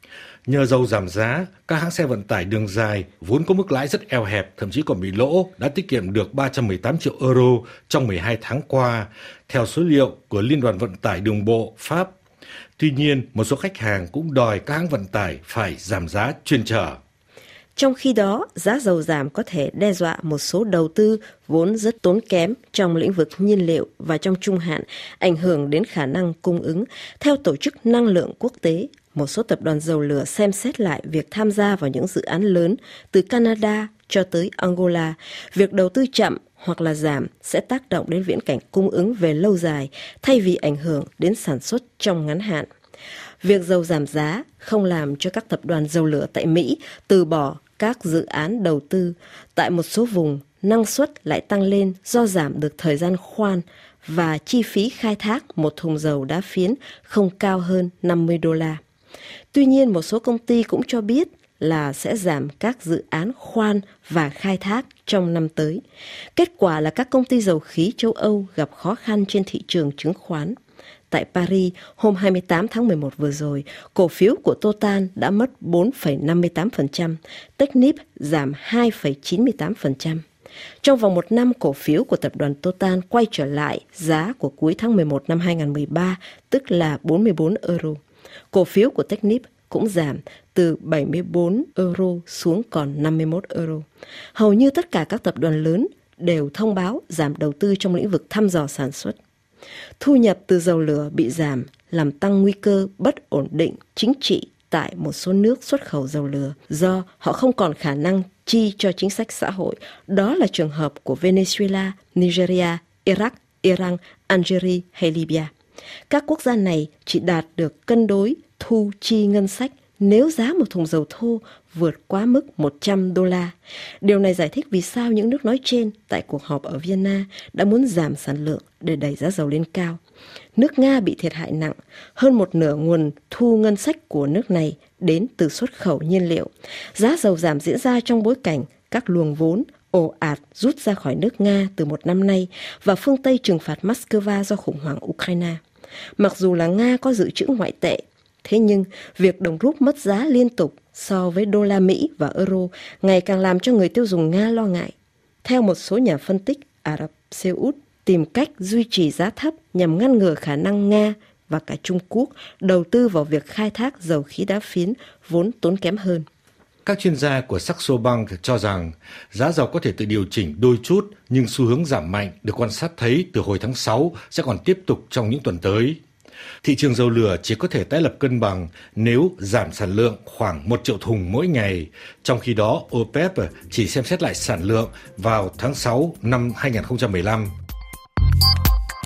Nhờ dầu giảm giá, các hãng xe vận tải đường dài vốn có mức lãi rất eo hẹp, thậm chí còn bị lỗ, đã tiết kiệm được ba trăm mười tám triệu euro trong mười hai tháng qua, theo số liệu của Liên đoàn Vận tải Đường bộ Pháp. Tuy nhiên, một số khách hàng cũng đòi các hãng vận tải phải giảm giá chuyên chở.
Trong khi đó, giá dầu giảm có thể đe dọa một số đầu tư vốn rất tốn kém trong lĩnh vực nhiên liệu và trong trung hạn, ảnh hưởng đến khả năng cung ứng. Theo Tổ chức Năng lượng Quốc tế, một số tập đoàn dầu lửa xem xét lại việc tham gia vào những dự án lớn từ Canada cho tới Angola. Việc đầu tư chậm hoặc là giảm sẽ tác động đến viễn cảnh cung ứng về lâu dài thay vì ảnh hưởng đến sản xuất trong ngắn hạn. Việc dầu giảm giá không làm cho các tập đoàn dầu lửa tại Mỹ từ bỏ các dự án đầu tư. Tại một số vùng, năng suất lại tăng lên do giảm được thời gian khoan và chi phí khai thác một thùng dầu đá phiến không cao hơn năm mươi đô la. Tuy nhiên, một số công ty cũng cho biết là sẽ giảm các dự án khoan và khai thác trong năm tới. Kết quả là các công ty dầu khí châu Âu gặp khó khăn trên thị trường chứng khoán. Tại Paris, hôm hai mươi tám tháng mười một vừa rồi, cổ phiếu của Total đã mất bốn phẩy năm mươi tám phần trăm, Technip giảm hai phẩy chín mươi tám phần trăm. Trong vòng một năm, cổ phiếu của tập đoàn Total quay trở lại giá của cuối tháng mười một năm hai không một ba, tức là bốn mươi bốn euro. Cổ phiếu của Technip cũng giảm từ bảy mươi bốn euro xuống còn năm mươi mốt euro. Hầu như tất cả các tập đoàn lớn đều thông báo giảm đầu tư trong lĩnh vực thăm dò sản xuất. Thu nhập từ dầu lửa bị giảm làm tăng nguy cơ bất ổn định chính trị tại một số nước xuất khẩu dầu lửa do họ không còn khả năng chi cho chính sách xã hội. Đó là trường hợp của Venezuela, Nigeria, Iraq, Iran, Algeria hay Libya. Các quốc gia này chỉ đạt được cân đối thu chi ngân sách nếu giá một thùng dầu thô vượt quá mức một trăm đô la. Điều này giải thích vì sao những nước nói trên tại cuộc họp ở Vienna đã muốn giảm sản lượng để đẩy giá dầu lên cao. Nước Nga bị thiệt hại nặng, hơn một nửa nguồn thu ngân sách của nước này đến từ xuất khẩu nhiên liệu. Giá dầu giảm diễn ra trong bối cảnh các luồng vốn ồ ạt rút ra khỏi nước Nga từ một năm nay và phương Tây trừng phạt Moscow do khủng hoảng Ukraine. Mặc dù là Nga có dự trữ ngoại tệ, thế nhưng việc đồng rúp mất giá liên tục so với đô la Mỹ và euro ngày càng làm cho người tiêu dùng Nga lo ngại. Theo một số nhà phân tích, Ả Rập Xê Út tìm cách duy trì giá thấp nhằm ngăn ngừa khả năng Nga và cả Trung Quốc đầu tư vào việc khai thác dầu khí đá phiến vốn tốn kém hơn.
Các chuyên gia của Saxo Bank cho rằng giá dầu có thể tự điều chỉnh đôi chút, nhưng xu hướng giảm mạnh được quan sát thấy từ hồi tháng sáu sẽ còn tiếp tục trong những tuần tới. Thị trường dầu lửa chỉ có thể tái lập cân bằng nếu giảm sản lượng khoảng một triệu thùng mỗi ngày, trong khi đó OPEC chỉ xem xét lại sản lượng vào tháng sáu năm hai không một lăm.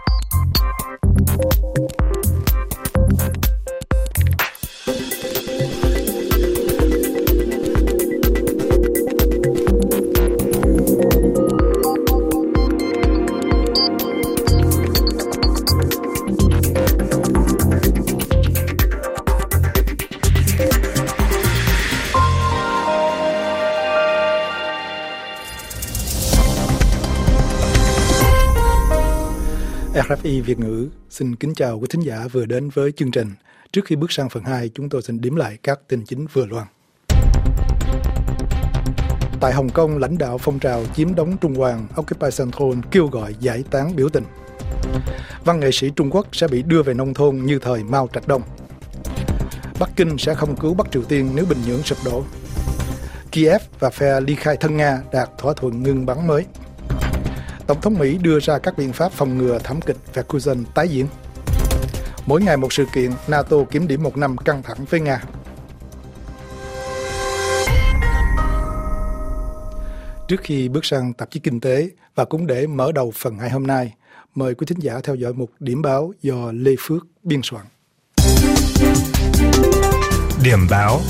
rờ ép i Việt ngữ xin kính chào quý thính giả vừa đến với chương trình. Trước khi bước sang phần hai, chúng tôi xin điểm lại các tin chính vừa loan. Tại Hồng Kông, lãnh đạo phong trào chiếm đóng Trung Hoàng Occupy Central kêu gọi giải tán biểu tình. Văn nghệ sĩ Trung Quốc sẽ bị đưa về nông thôn như thời Mao Trạch Đông. Bắc Kinh sẽ không cứu Bắc Triều Tiên nếu Bình Nhưỡng sụp đổ. Kiev và phe ly khai thân Nga đạt thỏa thuận ngừng bắn mới. Tổng thống Mỹ đưa ra các biện pháp phòng ngừa thảm kịch Verkusen tái diễn. Mỗi ngày một sự kiện, NATO kiểm điểm một năm căng thẳng với Nga. Trước khi bước sang tạp chí Kinh tế và cũng để mở đầu phần hai hôm nay, mời quý thính giả theo dõi một điểm báo do Lê Phước biên soạn.
Điểm báo.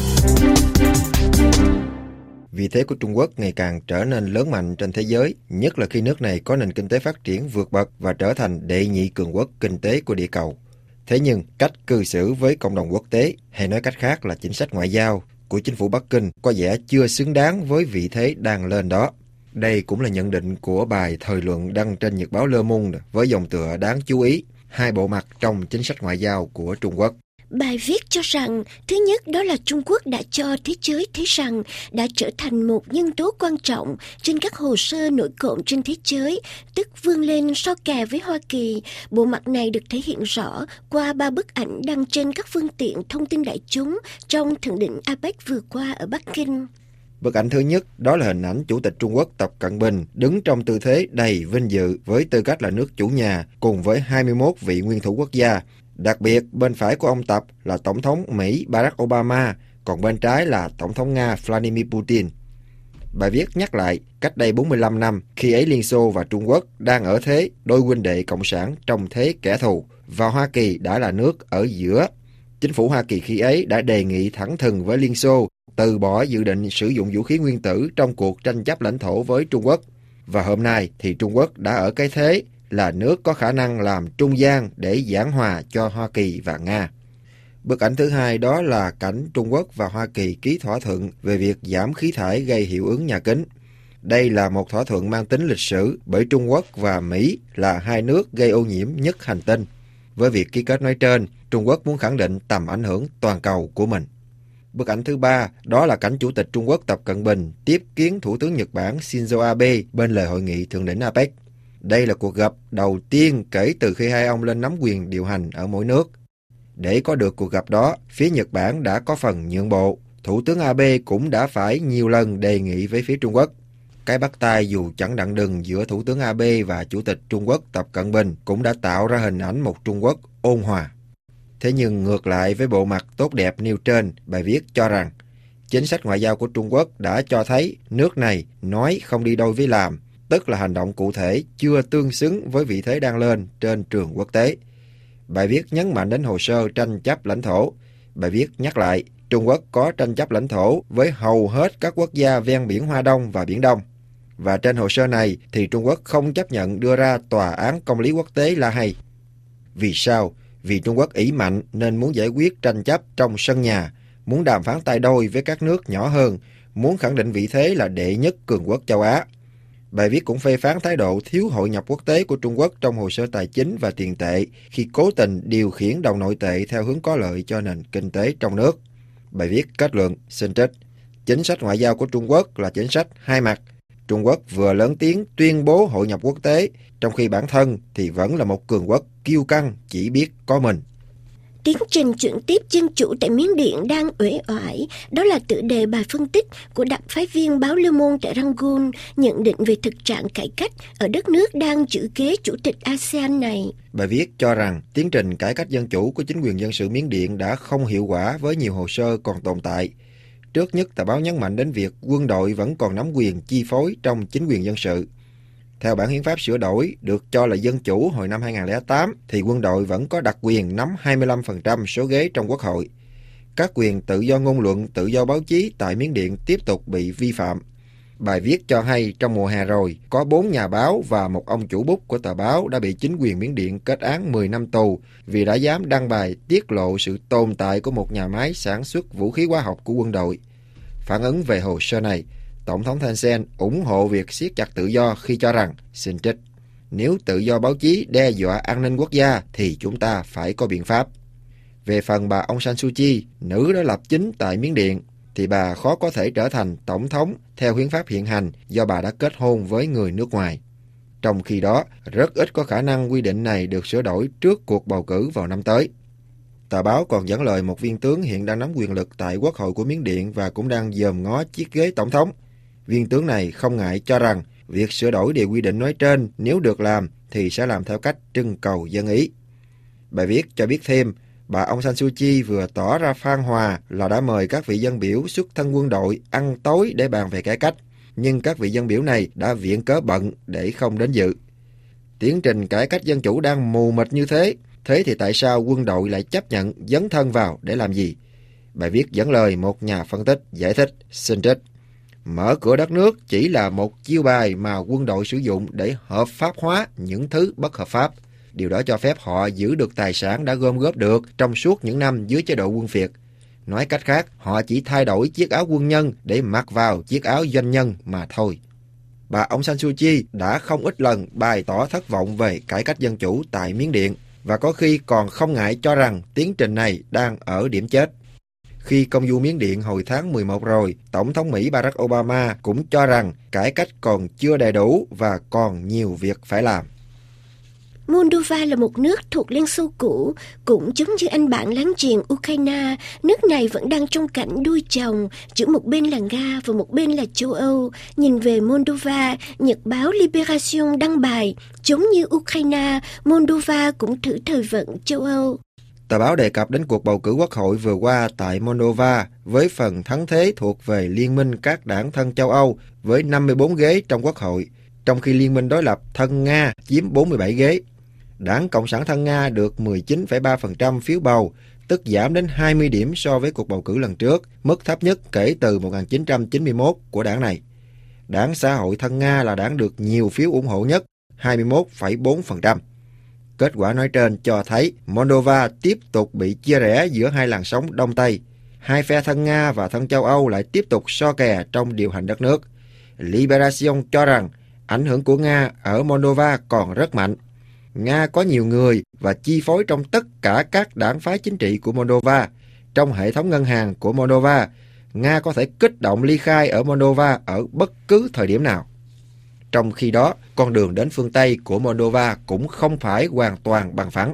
Vị thế của Trung Quốc ngày càng trở nên lớn mạnh trên thế giới, nhất là khi nước này có nền kinh tế phát triển vượt bậc và trở thành đệ nhị cường quốc kinh tế của địa cầu. Thế nhưng, cách cư xử với cộng đồng quốc tế, hay nói cách khác là chính sách ngoại giao của chính phủ Bắc Kinh có vẻ chưa xứng đáng với vị thế đang lên đó. Đây cũng là nhận định của bài thời luận đăng trên nhật báo Le Monde với dòng tựa đáng chú ý, hai bộ mặt trong chính sách ngoại giao của Trung Quốc.
Bài viết cho rằng, thứ nhất đó là Trung Quốc đã cho thế giới thấy rằng đã trở thành một nhân tố quan trọng trên các hồ sơ nổi cộm trên thế giới, tức vươn lên so kè với Hoa Kỳ. Bộ mặt này được thể hiện rõ qua ba bức ảnh đăng trên các phương tiện thông tin đại chúng trong thượng đỉnh a pếch vừa qua ở Bắc Kinh.
Bức ảnh thứ nhất đó là hình ảnh Chủ tịch Trung Quốc Tập Cận Bình đứng trong tư thế đầy vinh dự với tư cách là nước chủ nhà cùng với hai mươi mốt vị nguyên thủ quốc gia. Đặc biệt, bên phải của ông Tập là Tổng thống Mỹ Barack Obama, còn bên trái là Tổng thống Nga Vladimir Putin. Bài viết nhắc lại, cách đây bốn mươi lăm năm, khi ấy Liên Xô và Trung Quốc đang ở thế đôi huynh đệ cộng sản trong thế kẻ thù, và Hoa Kỳ đã là nước ở giữa. Chính phủ Hoa Kỳ khi ấy đã đề nghị thẳng thừng với Liên Xô từ bỏ dự định sử dụng vũ khí nguyên tử trong cuộc tranh chấp lãnh thổ với Trung Quốc. Và hôm nay thì Trung Quốc đã ở cái thế là nước có khả năng làm trung gian để giảng hòa cho Hoa Kỳ và Nga. Bức ảnh thứ hai đó là cảnh Trung Quốc và Hoa Kỳ ký thỏa thuận về việc giảm khí thải gây hiệu ứng nhà kính. Đây là một thỏa thuận mang tính lịch sử bởi Trung Quốc và Mỹ là hai nước gây ô nhiễm nhất hành tinh. Với việc ký kết nói trên, Trung Quốc muốn khẳng định tầm ảnh hưởng toàn cầu của mình. Bức ảnh thứ ba đó là cảnh Chủ tịch Trung Quốc Tập Cận Bình tiếp kiến Thủ tướng Nhật Bản Shinzo Abe bên lề hội nghị thượng đỉnh a pếch. Đây là cuộc gặp đầu tiên kể từ khi hai ông lên nắm quyền điều hành ở mỗi nước. Để có được cuộc gặp đó, phía Nhật Bản đã có phần nhượng bộ. Thủ tướng Abe cũng đã phải nhiều lần đề nghị với phía Trung Quốc. Cái bắt tay dù chẳng đặng đừng giữa Thủ tướng Abe và Chủ tịch Trung Quốc Tập Cận Bình cũng đã tạo ra hình ảnh một Trung Quốc ôn hòa. Thế nhưng ngược lại với bộ mặt tốt đẹp nêu trên, bài viết cho rằng chính sách ngoại giao của Trung Quốc đã cho thấy nước này nói không đi đôi với làm, tức là hành động cụ thể chưa tương xứng với vị thế đang lên trên trường quốc tế. Bài viết nhấn mạnh đến hồ sơ tranh chấp lãnh thổ. Bài viết nhắc lại, Trung Quốc có tranh chấp lãnh thổ với hầu hết các quốc gia ven biển Hoa Đông và Biển Đông. Và trên hồ sơ này thì Trung Quốc không chấp nhận đưa ra tòa án công lý quốc tế La Hay. Vì sao? Vì Trung Quốc ỷ mạnh nên muốn giải quyết tranh chấp trong sân nhà, muốn đàm phán tay đôi với các nước nhỏ hơn, muốn khẳng định vị thế là đệ nhất cường quốc châu Á. Bài viết cũng phê phán thái độ thiếu hội nhập quốc tế của Trung Quốc trong hồ sơ tài chính và tiền tệ khi cố tình điều khiển đồng nội tệ theo hướng có lợi cho nền kinh tế trong nước. Bài viết kết luận, xin trích, chính sách ngoại giao của Trung Quốc là chính sách hai mặt. Trung Quốc vừa lớn tiếng tuyên bố hội nhập quốc tế, trong khi bản thân thì vẫn là một cường quốc kiêu căng chỉ biết có mình.
Tiến trình chuyển tiếp dân chủ tại Miến Điện đang uể oải, đó là tựa đề bài phân tích của đặc phái viên báo Le Monde tại Rangoon, nhận định về thực trạng cải cách ở đất nước đang giữ ghế chủ tịch a sê an này.
Bài viết cho rằng tiến trình cải cách dân chủ của chính quyền dân sự Miến Điện đã không hiệu quả với nhiều hồ sơ còn tồn tại. Trước nhất, tờ báo nhấn mạnh đến việc quân đội vẫn còn nắm quyền chi phối trong chính quyền dân sự. Theo bản hiến pháp sửa đổi, được cho là dân chủ hồi năm hai không không tám, thì quân đội vẫn có đặc quyền nắm hai mươi lăm phần trăm số ghế trong quốc hội. Các quyền tự do ngôn luận, tự do báo chí tại Miến Điện tiếp tục bị vi phạm. Bài viết cho hay trong mùa hè rồi, có bốn nhà báo và một ông chủ bút của tờ báo đã bị chính quyền Miến Điện kết án mười năm tù vì đã dám đăng bài tiết lộ sự tồn tại của một nhà máy sản xuất vũ khí hóa học của quân đội. Phản ứng về hồ sơ này, Tổng thống Thein Sein ủng hộ việc siết chặt tự do khi cho rằng, xin trích, Nếu tự do báo chí đe dọa an ninh quốc gia thì chúng ta phải có biện pháp. Về phần bà Aung San Suu Kyi, nữ đối lập chính tại Miến Điện, thì bà khó có thể trở thành tổng thống theo hiến pháp hiện hành do bà đã kết hôn với người nước ngoài. Trong khi đó, rất ít có khả năng quy định này được sửa đổi trước cuộc bầu cử vào năm tới. Tờ báo còn dẫn lời một viên tướng hiện đang nắm quyền lực tại Quốc hội của Miến Điện và cũng đang dòm ngó chiếc ghế tổng thống. Viên tướng này không ngại cho rằng việc sửa đổi điều quy định nói trên nếu được làm thì sẽ làm theo cách trưng cầu dân ý. Bài viết cho biết thêm, bà Aung San Suu Kyi vừa tỏ ra phan hòa là đã mời các vị dân biểu xuất thân quân đội ăn tối để bàn về cải cách, nhưng các vị dân biểu này đã viện cớ bận để không đến dự. Tiến trình cải cách dân chủ đang mù mịt như thế, thế thì tại sao quân đội lại chấp nhận dấn thân vào để làm gì? Bài viết dẫn lời một nhà phân tích giải thích, xin trích: mở cửa đất nước chỉ là một chiêu bài mà quân đội sử dụng để hợp pháp hóa những thứ bất hợp pháp. Điều đó cho phép họ giữ được tài sản đã gom góp được trong suốt những năm dưới chế độ quân Việt. Nói cách khác, họ chỉ thay đổi chiếc áo quân nhân để mặc vào chiếc áo doanh nhân mà thôi. Bà Aung San Suu Kyi đã không ít lần bày tỏ thất vọng về cải cách dân chủ tại Miến Điện và có khi còn không ngại cho rằng tiến trình này đang ở điểm chết. Khi công du Miến Điện hồi tháng mười một rồi, Tổng thống Mỹ Barack Obama cũng cho rằng cải cách còn chưa đầy đủ và còn nhiều việc phải làm.
Moldova là một nước thuộc Liên Xô cũ, cũng giống như anh bạn láng giềng Ukraine, nước này vẫn đang trong cảnh đuôi chồng, giữa một bên là Nga và một bên là châu Âu. Nhìn về Moldova, nhật báo Liberation đăng bài, giống như Ukraine, Moldova cũng thử thời vận châu Âu.
Tờ báo đề cập đến cuộc bầu cử quốc hội vừa qua tại Moldova với phần thắng thế thuộc về Liên minh các đảng thân châu Âu với năm mươi bốn ghế trong quốc hội, trong khi Liên minh đối lập thân Nga chiếm bốn mươi bảy ghế. Đảng Cộng sản thân Nga được mười chín phẩy ba phần trăm phiếu bầu, tức giảm đến hai mươi điểm so với cuộc bầu cử lần trước, mức thấp nhất kể từ một nghìn chín trăm chín mươi mốt của đảng này. Đảng Xã hội thân Nga là đảng được nhiều phiếu ủng hộ nhất, hai mươi mốt phẩy bốn phần trăm. Kết quả nói trên cho thấy Moldova tiếp tục bị chia rẽ giữa hai làn sóng Đông Tây. Hai phe thân Nga và thân châu Âu lại tiếp tục so kè trong điều hành đất nước. Liberation cho rằng ảnh hưởng của Nga ở Moldova còn rất mạnh. Nga có nhiều người và chi phối trong tất cả các đảng phái chính trị của Moldova. Trong hệ thống ngân hàng của Moldova, Nga có thể kích động ly khai ở Moldova ở bất cứ thời điểm nào. Trong khi đó, con đường đến phương Tây của Moldova cũng không phải hoàn toàn bằng phẳng.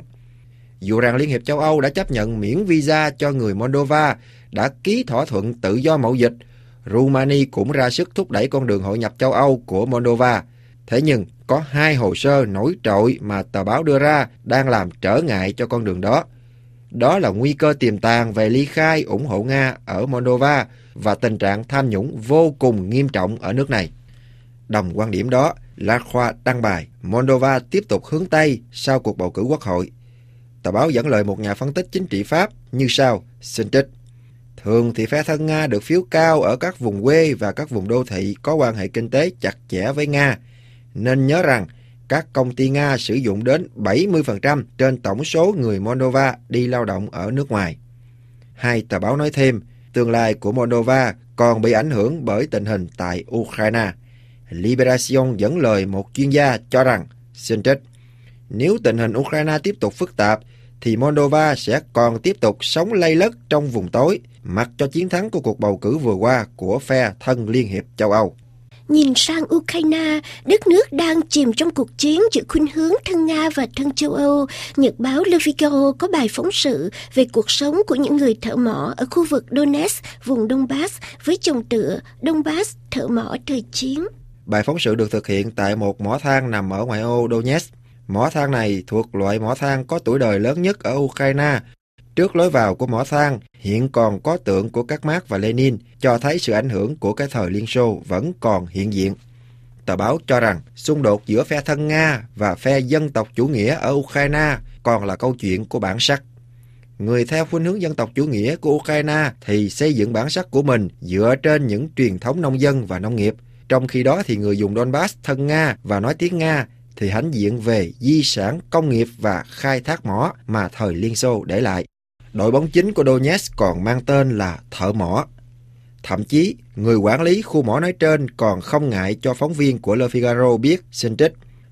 Dù rằng Liên hiệp châu Âu đã chấp nhận miễn visa cho người Moldova, đã ký thỏa thuận tự do mậu dịch, Rumani cũng ra sức thúc đẩy con đường hội nhập châu Âu của Moldova. Thế nhưng, có hai hồ sơ nổi trội mà tờ báo đưa ra đang làm trở ngại cho con đường đó. Đó là nguy cơ tiềm tàng về ly khai ủng hộ Nga ở Moldova và tình trạng tham nhũng vô cùng nghiêm trọng ở nước này. Đồng quan điểm đó, La Croix đăng bài Moldova tiếp tục hướng Tây sau cuộc bầu cử quốc hội. Tờ báo dẫn lời một nhà phân tích chính trị Pháp như sau, xin trích: thường thì phe thân Nga được phiếu cao ở các vùng quê và các vùng đô thị có quan hệ kinh tế chặt chẽ với Nga, nên nhớ rằng các công ty Nga sử dụng đến bảy mươi phần trăm trên tổng số người Moldova đi lao động ở nước ngoài. Hai tờ báo nói thêm, tương lai của Moldova còn bị ảnh hưởng bởi tình hình tại Ukraine. Liberation dẫn lời một chuyên gia cho rằng, xin trích: nếu tình hình Ukraine tiếp tục phức tạp, thì Moldova sẽ còn tiếp tục sống lây lất trong vùng tối, mặc cho chiến thắng của cuộc bầu cử vừa qua của phe thân Liên hiệp châu Âu.
Nhìn sang Ukraine, đất nước đang chìm trong cuộc chiến giữa khuynh hướng thân Nga và thân châu Âu. Nhật báo Le Figaro có bài phóng sự về cuộc sống của những người thợ mỏ ở khu vực Donetsk, vùng Donbass, với chồng tựa Donbass, thợ mỏ thời chiến.
Bài phóng sự được thực hiện tại một mỏ than nằm ở ngoại ô Donetsk. Mỏ than này thuộc loại mỏ than có tuổi đời lớn nhất ở Ukraine. Trước lối vào của mỏ than, hiện còn có tượng của các Mác và Lenin, cho thấy sự ảnh hưởng của cái thời Liên Xô vẫn còn hiện diện. Tờ báo cho rằng xung đột giữa phe thân Nga và phe dân tộc chủ nghĩa ở Ukraine còn là câu chuyện của bản sắc. Người theo khuynh hướng dân tộc chủ nghĩa của Ukraine thì xây dựng bản sắc của mình dựa trên những truyền thống nông dân và nông nghiệp. Trong khi đó thì người dùng Donbass thân Nga và nói tiếng Nga thì hãnh diện về di sản công nghiệp và khai thác mỏ mà thời Liên Xô để lại. Đội bóng chính của Donetsk còn mang tên là thợ mỏ. Thậm chí, người quản lý khu mỏ nói trên còn không ngại cho phóng viên của Le Figaro biết, xin trích: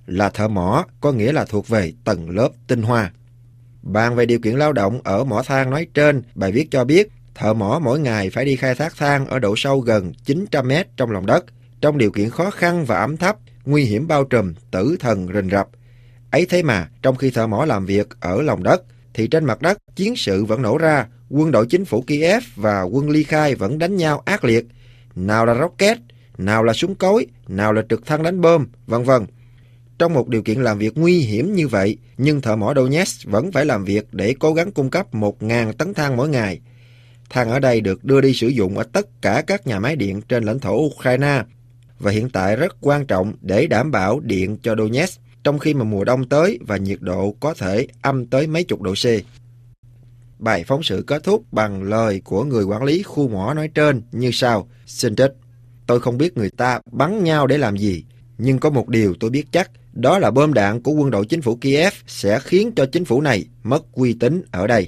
là thợ mỏ, có nghĩa là thuộc về tầng lớp tinh hoa. Bàn về điều kiện lao động ở mỏ than nói trên, bài viết cho biết thợ mỏ mỗi ngày phải đi khai thác than ở độ sâu gần chín trăm mét trong lòng đất, trong điều kiện khó khăn và ẩm thấp, nguy hiểm bao trùm, tử thần rình rập. Ấy thế mà, trong khi thợ mỏ làm việc ở lòng đất, thì trên mặt đất chiến sự vẫn nổ ra, quân đội chính phủ Kiev và quân ly khai vẫn đánh nhau ác liệt. Nào là rocket, nào là súng cối, nào là trực thăng đánh bom, vân vân. Trong một điều kiện làm việc nguy hiểm như vậy, nhưng thợ mỏ Donetsk vẫn phải làm việc để cố gắng cung cấp một nghìn tấn than mỗi ngày. Than ở đây được đưa đi sử dụng ở tất cả các nhà máy điện trên lãnh thổ Ukraine và hiện tại rất quan trọng để đảm bảo điện cho Donetsk trong khi mà mùa đông tới và nhiệt độ có thể âm tới mấy chục độ C. Bài phóng sự kết thúc bằng lời của người quản lý khu mỏ nói trên như sau. Xin trích: Tôi không biết người ta bắn nhau để làm gì, nhưng có một điều tôi biết chắc, đó là bom đạn của quân đội chính phủ Kiev sẽ khiến cho chính phủ này mất uy tín ở đây.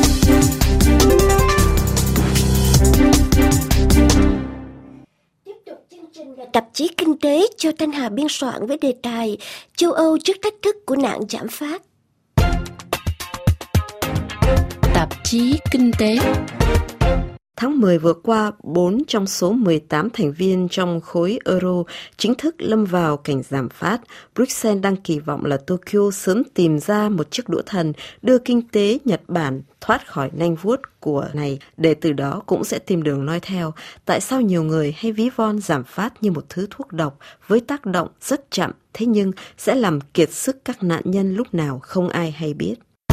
Tiếp tục chương trình là tạp chí Kinh tế cho Thanh Hà biên soạn với đề tài Châu Âu trước thách thức của nạn lạm phát.
Tạp chí Kinh tế.
Tháng mười vừa qua, bốn trong số mười tám thành viên trong khối euro chính thức lâm vào cảnh lạm phát. Bruxelles đang kỳ vọng là Tokyo sớm tìm ra một chiếc đũa thần đưa kinh tế Nhật Bản thoát khỏi nanh vuốt của này, để từ đó cũng sẽ tìm đường noi theo. Tại sao nhiều người hay ví von lạm phát như một thứ thuốc độc với tác động rất chậm, thế nhưng sẽ làm kiệt sức các nạn nhân lúc nào không ai hay biết.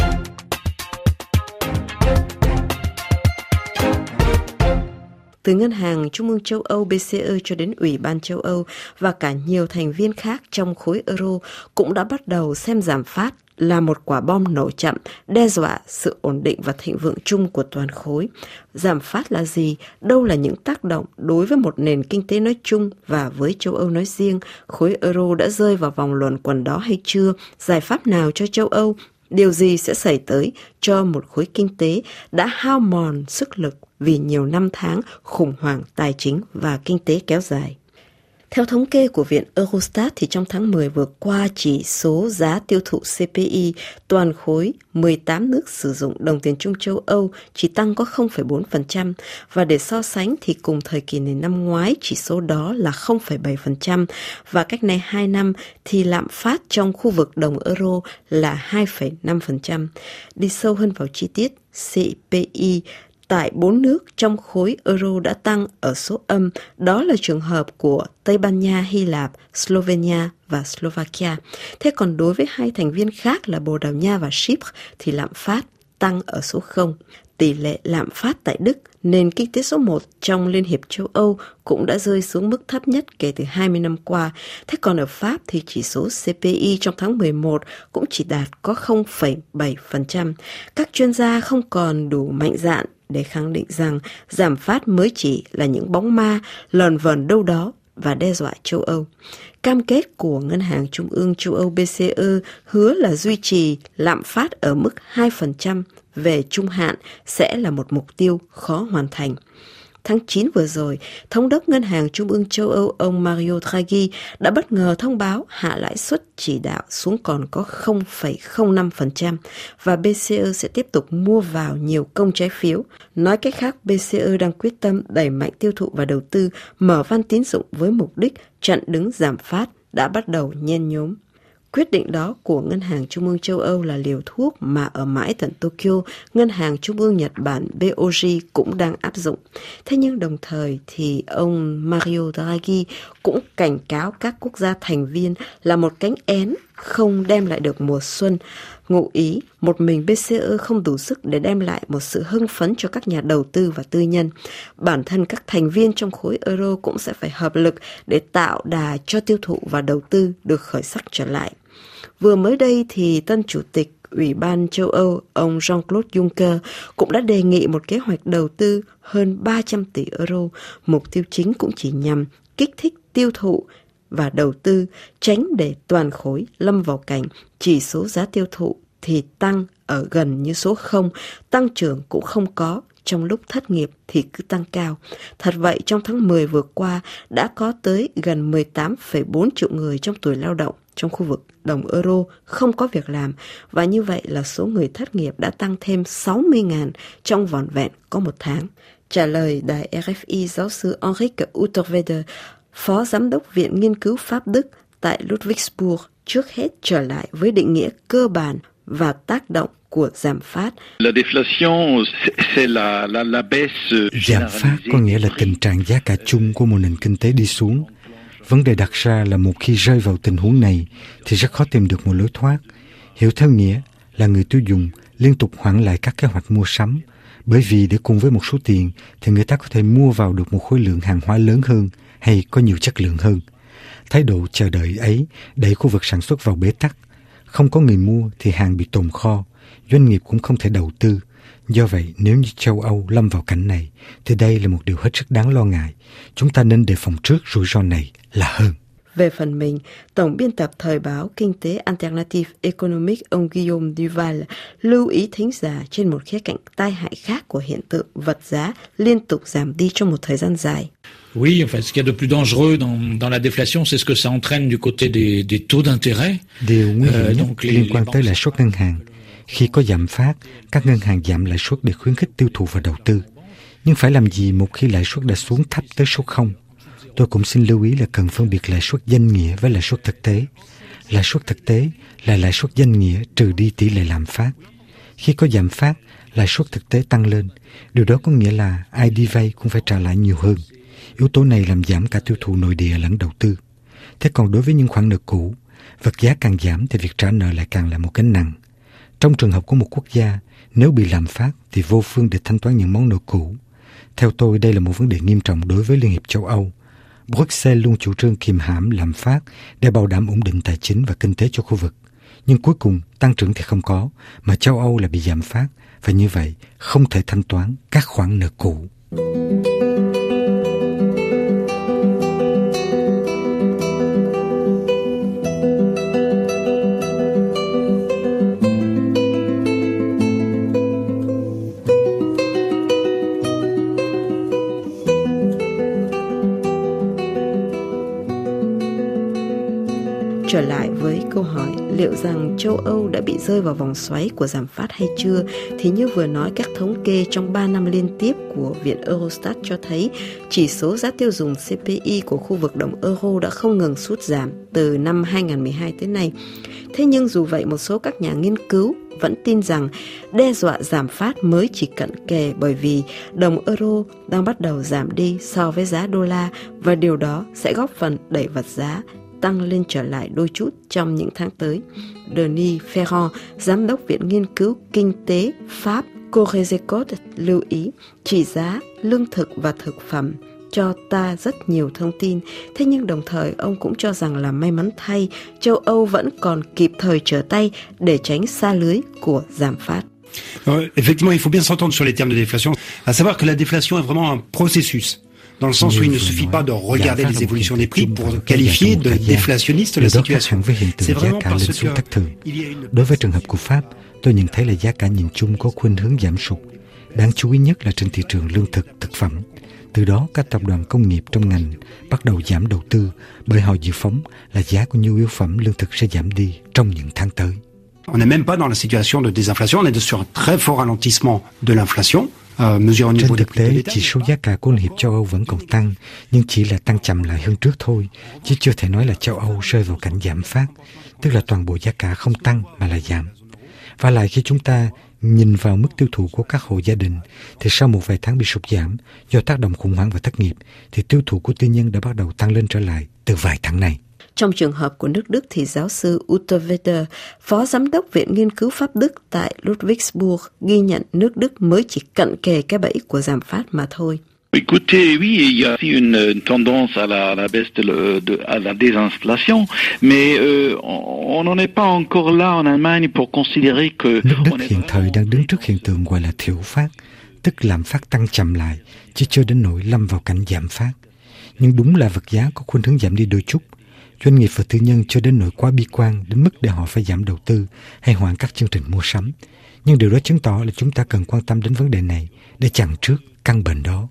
Từ Ngân hàng Trung ương châu Âu B C E cho đến Ủy ban châu Âu và cả nhiều thành viên khác trong khối euro cũng đã bắt đầu xem lạm phát là một quả bom nổ chậm, đe dọa sự ổn định và thịnh vượng chung của toàn khối. Lạm phát là gì? Đâu là những tác động đối với một nền kinh tế nói chung và với châu Âu nói riêng? Khối euro đã rơi vào vòng luẩn quẩn đó hay chưa? Giải pháp nào cho châu Âu? Điều gì sẽ xảy tới cho một khối kinh tế đã hao mòn sức lực vì nhiều năm tháng khủng hoảng tài chính và kinh tế kéo dài? Theo thống kê của Viện Eurostat thì trong tháng mười vừa qua, chỉ số giá tiêu thụ C P I toàn khối mười tám nước sử dụng đồng tiền chung châu Âu chỉ tăng có không phẩy bốn phần trăm và để so sánh thì cùng thời kỳ này năm ngoái chỉ số đó là không phẩy bảy phần trăm và cách này hai năm thì lạm phát trong khu vực đồng euro là hai phẩy năm phần trăm. Đi sâu hơn vào chi tiết, C P I tại bốn nước trong khối euro đã tăng ở số âm, đó là trường hợp của Tây Ban Nha, Hy Lạp, Slovenia và Slovakia. Thế còn đối với hai thành viên khác là Bồ Đào Nha và Chypre thì lạm phát tăng ở số không. Tỷ lệ lạm phát tại Đức, nền kinh tế số một trong Liên hiệp châu Âu, cũng đã rơi xuống mức thấp nhất kể từ hai mươi năm qua. Thế còn ở Pháp thì chỉ số C P I trong tháng mười một cũng chỉ đạt có không phẩy bảy phần trăm. Các chuyên gia không còn đủ mạnh dạn để khẳng định rằng lạm phát mới chỉ là những bóng ma lờn vờn đâu đó và đe dọa châu Âu. Cam kết của Ngân hàng Trung ương châu Âu B C E hứa là duy trì lạm phát ở mức hai phần trăm về trung hạn sẽ là một mục tiêu khó hoàn thành. Tháng chín vừa rồi, Thống đốc Ngân hàng Trung ương châu Âu ông Mario Draghi đã bất ngờ thông báo hạ lãi suất chỉ đạo xuống còn có không phẩy không năm phần trăm và B C E sẽ tiếp tục mua vào nhiều công trái phiếu. Nói cách khác, B C E đang quyết tâm đẩy mạnh tiêu thụ và đầu tư, mở van tín dụng với mục đích chặn đứng lạm phát đã bắt đầu nhen nhóm. Quyết định đó của Ngân hàng Trung ương châu Âu là liều thuốc mà ở mãi tận Tokyo, Ngân hàng Trung ương Nhật Bản B O J cũng đang áp dụng. Thế nhưng đồng thời thì ông Mario Draghi cũng cảnh cáo các quốc gia thành viên là một cánh én không đem lại được mùa xuân. Ngụ ý, một mình B C E không đủ sức để đem lại một sự hưng phấn cho các nhà đầu tư và tư nhân. Bản thân các thành viên trong khối euro cũng sẽ phải hợp lực để tạo đà cho tiêu thụ và đầu tư được khởi sắc trở lại. Vừa mới đây thì tân chủ tịch Ủy ban châu Âu, ông Jean-Claude Juncker cũng đã đề nghị một kế hoạch đầu tư hơn ba trăm tỷ euro. Mục tiêu chính cũng chỉ nhằm kích thích tiêu thụ và đầu tư, tránh để toàn khối lâm vào cảnh chỉ số giá tiêu thụ thì tăng ở gần như số không, tăng trưởng cũng không có, trong lúc thất nghiệp thì cứ tăng cao. Thật vậy, trong tháng mười vừa qua đã có tới gần mười tám phẩy bốn triệu người trong tuổi lao động trong khu vực đồng euro không có việc làm, và như vậy là số người thất nghiệp đã tăng thêm sáu mươi nghìn trong vỏn vẹn có một tháng. Trả lời đài rờ ép i, giáo sư Henrik Unterweger, phó giám đốc Viện Nghiên cứu Pháp Đức tại Ludwigsburg, trước hết trở lại với định nghĩa cơ bản và tác động của giảm phát.
Giảm phát có nghĩa là tình trạng giá cả chung của một nền kinh tế đi xuống. Vấn đề đặt ra là một khi rơi vào tình huống này thì rất khó tìm được một lối thoát. Hiểu theo nghĩa là người tiêu dùng liên tục hoãn lại các kế hoạch mua sắm, bởi vì để cùng với một số tiền thì người ta có thể mua vào được một khối lượng hàng hóa lớn hơn hay có nhiều chất lượng hơn. Thái độ chờ đợi ấy đẩy khu vực sản xuất vào bế tắc. Không có người mua thì hàng bị tồn kho, doanh nghiệp cũng không thể đầu tư. Do vậy, nếu như châu Âu lâm vào cảnh này, thì đây là một điều hết sức đáng lo ngại. Chúng ta nên đề phòng trước rủi ro này là hơn.
Về phần mình, Tổng biên tập Thời báo Kinh tế Alternative Economic ông Guillaume Duval lưu ý thính giả trên một khía cạnh tai hại khác của hiện tượng vật giá liên tục giảm đi trong một thời gian dài.
Oui, enfin, ce qu'il y a de plus dangereux dans, dans la déflation, c'est ce que ça entraîne du côté des, des taux d'intérêt.
Điều nguy hiểm nhất uh, liên quan tới lãi suất ngân hàng. Khi có giảm phát, các ngân hàng giảm lãi suất để khuyến khích tiêu thụ và đầu tư. Nhưng phải làm gì một khi lãi suất đã xuống thấp tới số không? Tôi cũng xin lưu ý là cần phân biệt lãi suất danh nghĩa với lãi suất thực tế. Lãi suất thực tế là lãi suất danh nghĩa trừ đi tỷ lệ lạm phát. Khi có giảm phát, lãi suất thực tế tăng lên. Điều đó có nghĩa là ai đi vay cũng phải trả lãi nhiều hơn. Yếu tố này làm giảm cả tiêu thụ nội địa lẫn đầu tư. Thế còn đối với những khoản nợ cũ, vật giá càng giảm thì việc trả nợ lại càng là một gánh nặng. Trong trường hợp của một quốc gia, nếu bị lạm phát thì vô phương để thanh toán những món nợ cũ. Theo tôi, đây là một vấn đề nghiêm trọng đối với Liên hiệp châu Âu. Bruxelles luôn chủ trương kiềm hãm lạm phát để bảo đảm ổn định tài chính và kinh tế cho khu vực. Nhưng cuối cùng, tăng trưởng thì không có, mà châu Âu lại bị giảm phát, và như vậy không thể thanh toán các khoản nợ cũ.
Trở lại với câu hỏi liệu rằng châu Âu đã bị rơi vào vòng xoáy của giảm phát hay chưa, thì như vừa nói, các thống kê trong ba năm liên tiếp của Viện Eurostat cho thấy chỉ số giá tiêu dùng xê pê i của khu vực đồng euro đã không ngừng sút giảm từ năm hai không một hai tới nay. Thế nhưng dù vậy, một số các nhà nghiên cứu vẫn tin rằng đe dọa giảm phát mới chỉ cận kề, bởi vì đồng euro đang bắt đầu giảm đi so với giá đô la, và điều đó sẽ góp phần đẩy vật giá tăng lên trở lại đôi chút trong những tháng tới. Denis Ferrand, giám đốc Viện Nghiên cứu Kinh tế Pháp Cogerecot lưu ý chỉ giá lương thực và thực phẩm cho ta rất nhiều thông tin. Thế nhưng đồng thời ông cũng cho rằng là may mắn thay, châu Âu vẫn còn kịp thời trở tay để tránh xa lưới của giảm phát.
Euh, effectivement, il faut bien s'entendre sur les termes de déflation, à savoir que la déflation est vraiment un processus. Dans le sens où il ne suffit pas de regarder les évolutions des prix pour qualifier de déflationniste la situation. C'est vraiment parce que il y a une...
Đối với trường hợp của Pháp, tôi nhận thấy là giá cả nhìn chung có khuynh hướng giảm sút. Đáng chú ý nhất là trên thị trường lương thực, thực phẩm. Từ đó, các tập đoàn công nghiệp trong ngành bắt đầu giảm đầu tư, bởi họ dự phóng là giá của nhu yếu phẩm lương thực sẽ giảm đi trong những tháng tới.
On n'est même pas dans la situation de désinflation, on est sur un très fort ralentissement de l'inflation.
Trên thực tế, chỉ số giá cả của Liên hiệp châu Âu vẫn còn tăng, nhưng chỉ là tăng chậm lại hơn trước thôi, chứ chưa thể nói là châu Âu rơi vào cảnh giảm phát, tức là toàn bộ giá cả không tăng mà là giảm. Và lại khi chúng ta nhìn vào mức tiêu thụ của các hộ gia đình, thì sau một vài tháng bị sụt giảm do tác động khủng hoảng và thất nghiệp, thì tiêu thụ của tư nhân đã bắt đầu tăng lên trở lại từ vài tháng này.
Trong trường hợp của nước Đức thì giáo sư Unterweger, phó giám đốc Viện Nghiên cứu Pháp Đức tại Ludwigsburg, ghi nhận nước Đức mới chỉ cận kề cái bẫy của giảm phát mà thôi.
Écoutez, oui, il y a une, une tendance à la, à la baisse de, de à la désinflation, mais euh, on n'en est pas encore là en Allemagne pour considérer que
nước Đức hiện thời đang đứng trước hiện tượng gọi là thiểu phát, tức lạm phát tăng chậm lại, chứ chưa đến nỗi lâm vào cảnh giảm phát. Nhưng đúng là vật giá có khuynh hướng giảm đi đôi chút. Doanh nghiệp và tư nhân chưa đến nỗi quá bi quan đến mức để họ phải giảm đầu tư hay hoãn các chương trình mua sắm. Nhưng điều đó chứng tỏ là chúng ta cần quan tâm đến vấn đề này để chặn trước căn bệnh đó.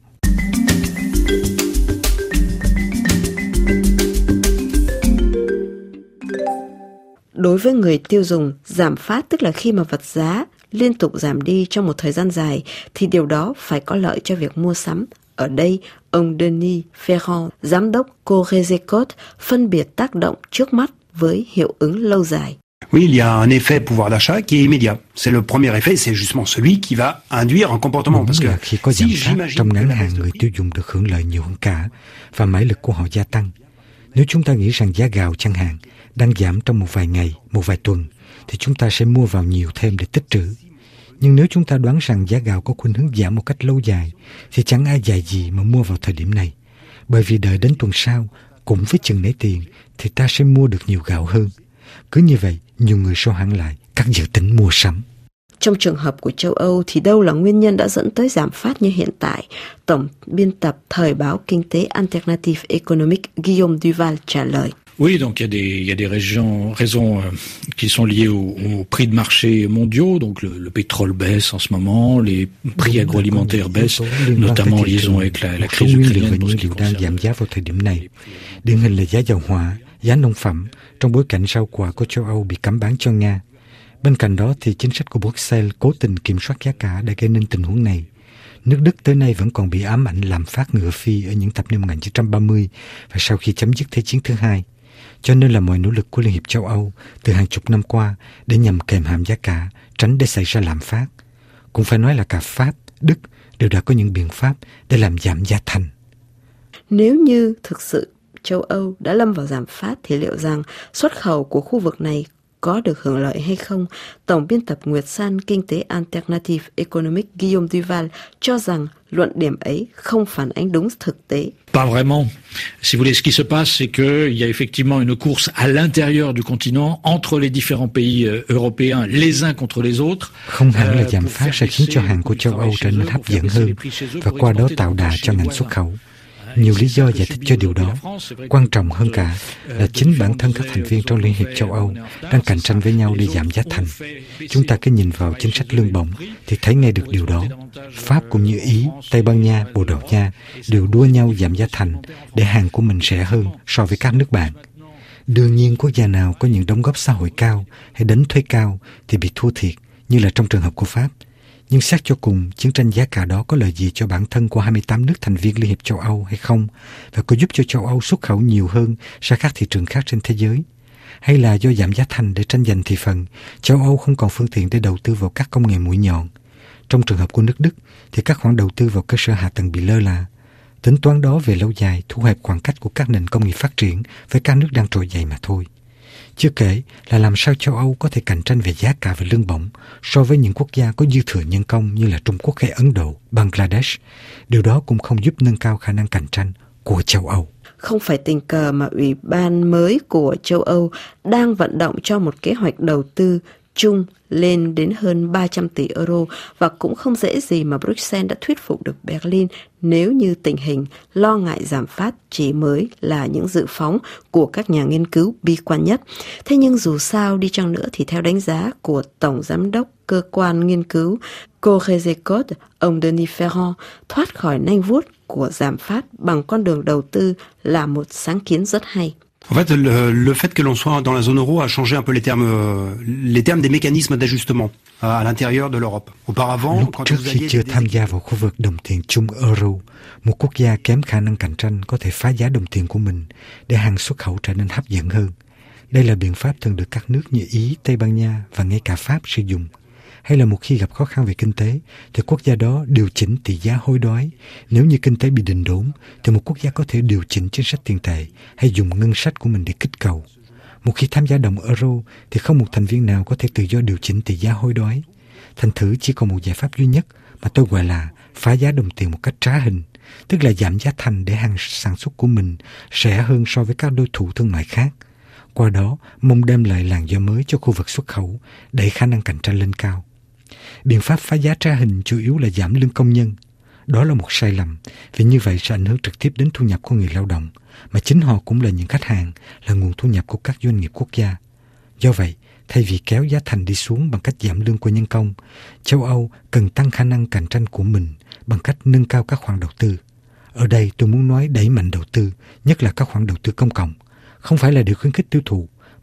Đối với người tiêu dùng, giảm phát tức là khi mà vật giá liên tục giảm đi trong một thời gian dài thì điều đó phải có lợi cho việc mua sắm. Ở đây, ông Denis Ferrand, giám đốc Cogeco, phân biệt tác động trước mắt với hiệu ứng lâu dài.
Oui, il y a un effet pouvoir d'achat qui est immédiat. C'est le premier effet, c'est justement celui qui va induire un comportement.
Đúng là khi có giảm phát, trong ngắn hạn người tiêu dùng được hưởng lợi nhiều hơn cả và mãi lực của họ gia tăng. Nếu chúng ta nghĩ rằng giá gạo chẳng hạn đang giảm trong một vài ngày, một vài tuần, thì chúng ta sẽ mua vào nhiều thêm để tích trữ. Nhưng nếu chúng ta đoán rằng giá gạo có khuynh hướng giảm một cách lâu dài, thì chẳng ai dại gì mà mua vào thời điểm này. Bởi vì đợi đến tuần sau, cũng với chừng nấy tiền, thì ta sẽ mua được nhiều gạo hơn. Cứ như vậy, nhiều người sau hoãn lại các dự tính mua sắm.
Trong trường hợp của châu Âu thì đâu là nguyên nhân đã dẫn tới giảm phát như hiện tại? Tổng biên tập Thời báo Kinh tế Alternative Economic Guillaume Duval trả lời.
Oui, donc il y a des, il y a des raisons, raisons euh, qui sont liées aux, aux prix de marché mondiaux. Donc le, le pétrole baisse en ce moment, les prix agroalimentaires baissent, notamment en liaison avec la, la crise ukrainienne.
Nguyên liệu đang giảm giá vào thời điểm này. Điển hình là giá dầu hỏa, giá nông phẩm trong bối cảnh rau quả của châu Âu bị cấm bán cho Nga. Bên cạnh đó thì chính sách của Bruxelles cố tình kiểm soát giá cả đã gây nên tình huống này. Nước Đức tới nay vẫn còn bị ám ảnh lạm phát ngựa phi ở những thập niên một nghìn chín trăm ba mươi và sau khi chấm dứt Thế chiến thứ hai. Cho nên là mọi nỗ lực của Liên hiệp châu Âu từ hàng chục năm qua để nhằm kềm hãm giá cả, tránh để xảy ra lạm phát. Cũng phải nói là cả Pháp, Đức đều đã có những biện pháp để làm giảm giá thành.
Nếu như thực sự châu Âu đã lâm vào giảm phát thì liệu rằng xuất khẩu của khu vực này có được hưởng lợi hay không? Tổng biên tập Nguyệt San Kinh tế Alternative Economic Guillaume Duval cho rằng luận điểm ấy không phản ánh đúng thực tế.
Pas vraiment. Si vous voulez, ce qui se passe, c'est qu'il y a effectivement une course à l'intérieur du continent entre les différents pays européens, les uns contre les autres.
Không hẳn là giảm phát sẽ khiến cho hàng của châu Âu trở nên hấp dẫn hơn và qua đó tạo đà cho ngành xuất khẩu. Nhiều lý do giải thích cho điều đó. Quan trọng hơn cả là chính bản thân các thành viên trong Liên hiệp châu Âu đang cạnh tranh với nhau để giảm giá thành. Chúng ta cứ nhìn vào chính sách lương bổng thì thấy ngay được điều đó. Pháp cũng như Ý, Tây Ban Nha, Bồ Đào Nha đều đua nhau giảm giá thành để hàng của mình rẻ hơn so với các nước bạn. Đương nhiên quốc gia nào có những đóng góp xã hội cao hay đánh thuế cao thì bị thua thiệt, như là trong trường hợp của Pháp. Nhưng xét cho cùng, chiến tranh giá cả đó có lợi gì cho bản thân của hai mươi tám nước thành viên Liên hiệp châu Âu hay không? Và có giúp cho châu Âu xuất khẩu nhiều hơn sang các thị trường khác trên thế giới? Hay là do giảm giá thành để tranh giành thị phần, châu Âu không còn phương tiện để đầu tư vào các công nghệ mũi nhọn? Trong trường hợp của nước Đức, thì các khoản đầu tư vào cơ sở hạ tầng bị lơ là. Tính toán đó về lâu dài thu hẹp khoảng cách của các nền công nghiệp phát triển với các nước đang trỗi dậy mà thôi. Chưa kể là làm sao châu Âu có thể cạnh tranh về giá cả và lương bổng so với những quốc gia có dư thừa nhân công như là Trung Quốc hay Ấn Độ, Bangladesh. Điều đó cũng không giúp nâng cao khả năng cạnh tranh của châu Âu.
Không phải tình cờ mà Ủy ban mới của châu Âu đang vận động cho một kế hoạch đầu tư chung lên đến hơn ba trăm tỷ euro và cũng không dễ gì mà Bruxelles đã thuyết phục được Berlin nếu như tình hình lo ngại giảm phát chỉ mới là những dự phóng của các nhà nghiên cứu bi quan nhất. Thế nhưng dù sao đi chăng nữa thì theo đánh giá của Tổng Giám đốc Cơ quan Nghiên cứu Cogeco, ông Denis Ferrand, thoát khỏi nanh vuốt của giảm phát bằng con đường đầu tư là một sáng kiến rất hay.
En fait, le, le fait que l'on soit dans la zone euro a changé un peu les termes, les termes des mécanismes d'ajustement à, à l'intérieur de l'Europe. Auparavant,
lúc trước khi chưa tham gia vào khu vực đồng tiền chung euro, một quốc gia kém khả năng cạnh tranh có thể phá giá đồng tiền của mình để hàng xuất khẩu trở nên hấp dẫn hơn. Đây là biện pháp thường được các nước như Ý, Tây Ban Nha và ngay cả Pháp sử dụng. Hay là một khi gặp khó khăn về kinh tế, thì quốc gia đó điều chỉnh tỷ giá hối đoái. Nếu như kinh tế bị đình đốn, thì một quốc gia có thể điều chỉnh chính sách tiền tệ hay dùng ngân sách của mình để kích cầu. Một khi tham gia đồng euro, thì không một thành viên nào có thể tự do điều chỉnh tỷ giá hối đoái. Thành thử chỉ còn một giải pháp duy nhất mà tôi gọi là phá giá đồng tiền một cách trá hình, tức là giảm giá thành để hàng sản xuất của mình rẻ hơn so với các đối thủ thương mại khác. Qua đó, mong đem lại làn gió mới cho khu vực xuất khẩu, đẩy khả năng cạnh tranh lên cao. Biện pháp phá giá trá hình chủ yếu là giảm lương công nhân. Đó là một sai lầm, vì như vậy sẽ ảnh hưởng trực tiếp đến thu nhập của người lao động, mà chính họ cũng là những khách hàng, là nguồn thu nhập của các doanh nghiệp quốc gia. Do vậy, thay vì kéo giá thành đi xuống bằng cách giảm lương của nhân công, châu Âu cần tăng khả năng cạnh tranh của mình bằng cách nâng cao các khoản đầu tư. Ở đây tôi muốn nói đẩy mạnh đầu tư, nhất là các khoản đầu tư công cộng, không phải là để khuyến khích tiêu thụ,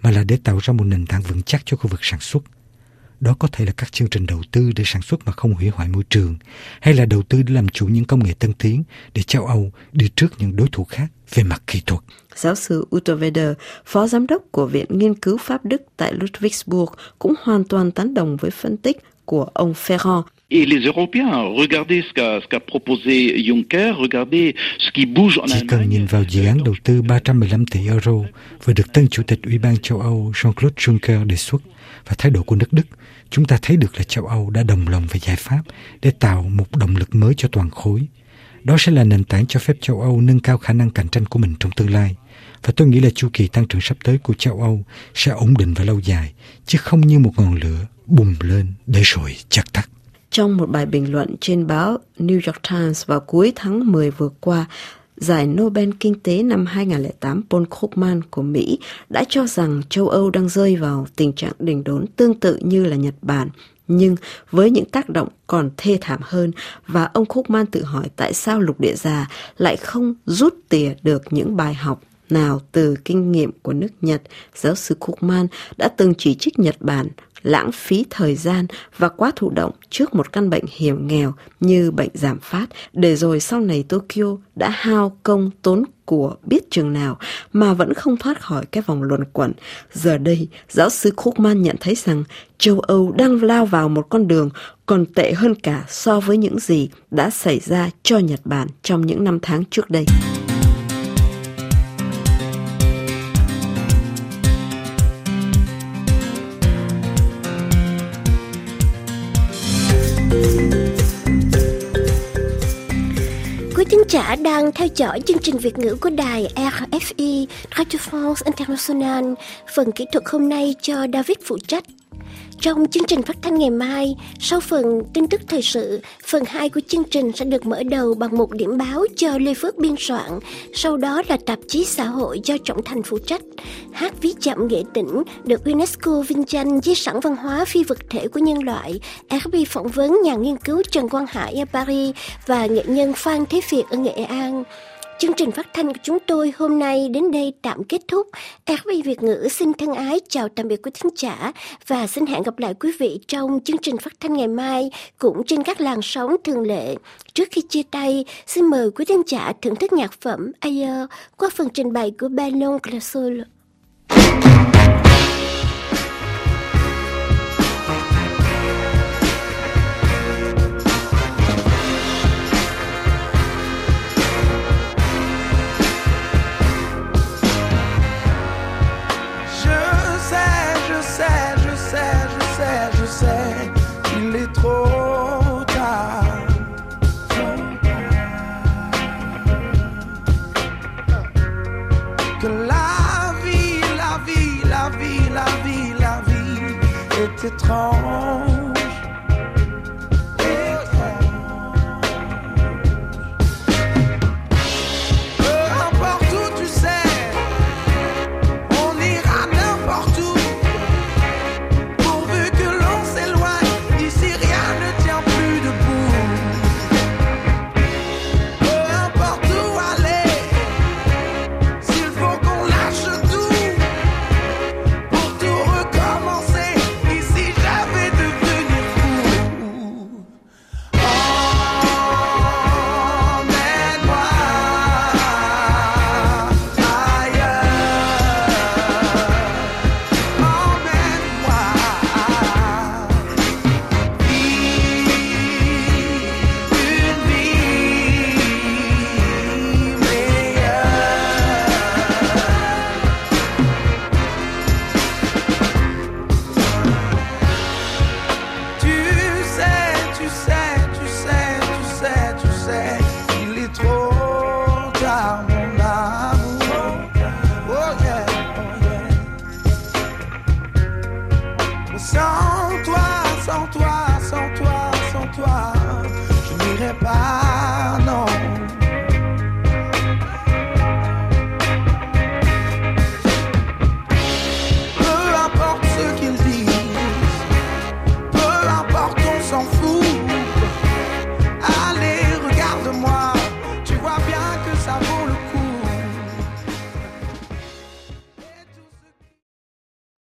mà là để tạo ra một nền tảng vững chắc cho khu vực sản xuất. Đó có thể là các chương trình đầu tư để sản xuất mà không hủy hoại môi trường, hay là đầu tư để làm chủ những công nghệ tân tiến để châu Âu đi trước những đối thủ khác về mặt kỹ thuật.
Giáo sư Ute Weder, phó giám đốc của Viện Nghiên cứu Pháp Đức tại Ludwigsburg, cũng hoàn toàn tán đồng với phân tích của ông Ferrand.
Et les Européens, regardez ce qu'a, ce qu'a proposé Juncker, regardez ce qui bouge en Allemagne.
Chỉ cần nhìn vào dự án đầu tư ba trăm mười lăm tỷ euro vừa được tân chủ tịch Ủy ban châu Âu Jean-Claude Juncker đề xuất và thái độ của nước Đức, chúng ta thấy được là châu Âu đã đồng lòng về giải pháp để tạo một động lực mới cho toàn khối. Đó sẽ là nền tảng cho phép châu Âu nâng cao khả năng cạnh tranh của mình trong tương lai. Và tôi nghĩ là chu kỳ tăng trưởng sắp tới của châu Âu sẽ ổn định và lâu dài, chứ không như một ngọn lửa bùng lên để rồi chật tắt.
Trong một bài bình luận trên báo New York Times vào cuối tháng mười vừa qua, Giải Nobel Kinh tế năm hai không không tám Paul Krugman của Mỹ đã cho rằng châu Âu đang rơi vào tình trạng đỉnh đốn tương tự như là Nhật Bản, nhưng với những tác động còn thê thảm hơn, và ông Krugman tự hỏi tại sao lục địa già lại không rút tỉa được những bài học nào từ kinh nghiệm của nước Nhật. Giáo sư Krugman đã từng chỉ trích Nhật Bản lãng phí thời gian và quá thụ động trước một căn bệnh hiểm nghèo như bệnh giảm phát, để rồi sau này Tokyo đã hao công tốn của biết chừng nào mà vẫn không thoát khỏi cái vòng luẩn quẩn. Giờ đây, giáo sư Krugman nhận thấy rằng châu Âu đang lao vào một con đường còn tệ hơn cả so với những gì đã xảy ra cho Nhật Bản trong những năm tháng trước đây.
Quý thính giả đang theo dõi chương trình Việt ngữ của đài rờ ép i, Radio France International. Phần kỹ thuật hôm nay cho David phụ trách. Trong chương trình phát thanh ngày mai, sau phần tin tức thời sự, phần hai của chương trình sẽ được mở đầu bằng một điểm báo do Lê Phước biên soạn. Sau đó là tạp chí xã hội do Trọng Thành phụ trách. Hát ví dặm nghệ tĩnh được UNESCO vinh danh di sản văn hóa phi vật thể của nhân loại. rờ ép i phỏng vấn nhà nghiên cứu Trần Quang Hải ở Paris và nghệ nhân Phan Thế Việt ở Nghệ An. Chương trình phát thanh của chúng tôi hôm nay đến đây tạm kết thúc. rờ ép i Việt ngữ xin thân ái chào tạm biệt quý thính giả và xin hẹn gặp lại quý vị trong chương trình phát thanh ngày mai cũng trên các làn sóng thường lệ. Trước khi chia tay, xin mời quý thính giả thưởng thức nhạc phẩm Ailleurs qua phần trình bày của Ballon Classol.
C'est étrange.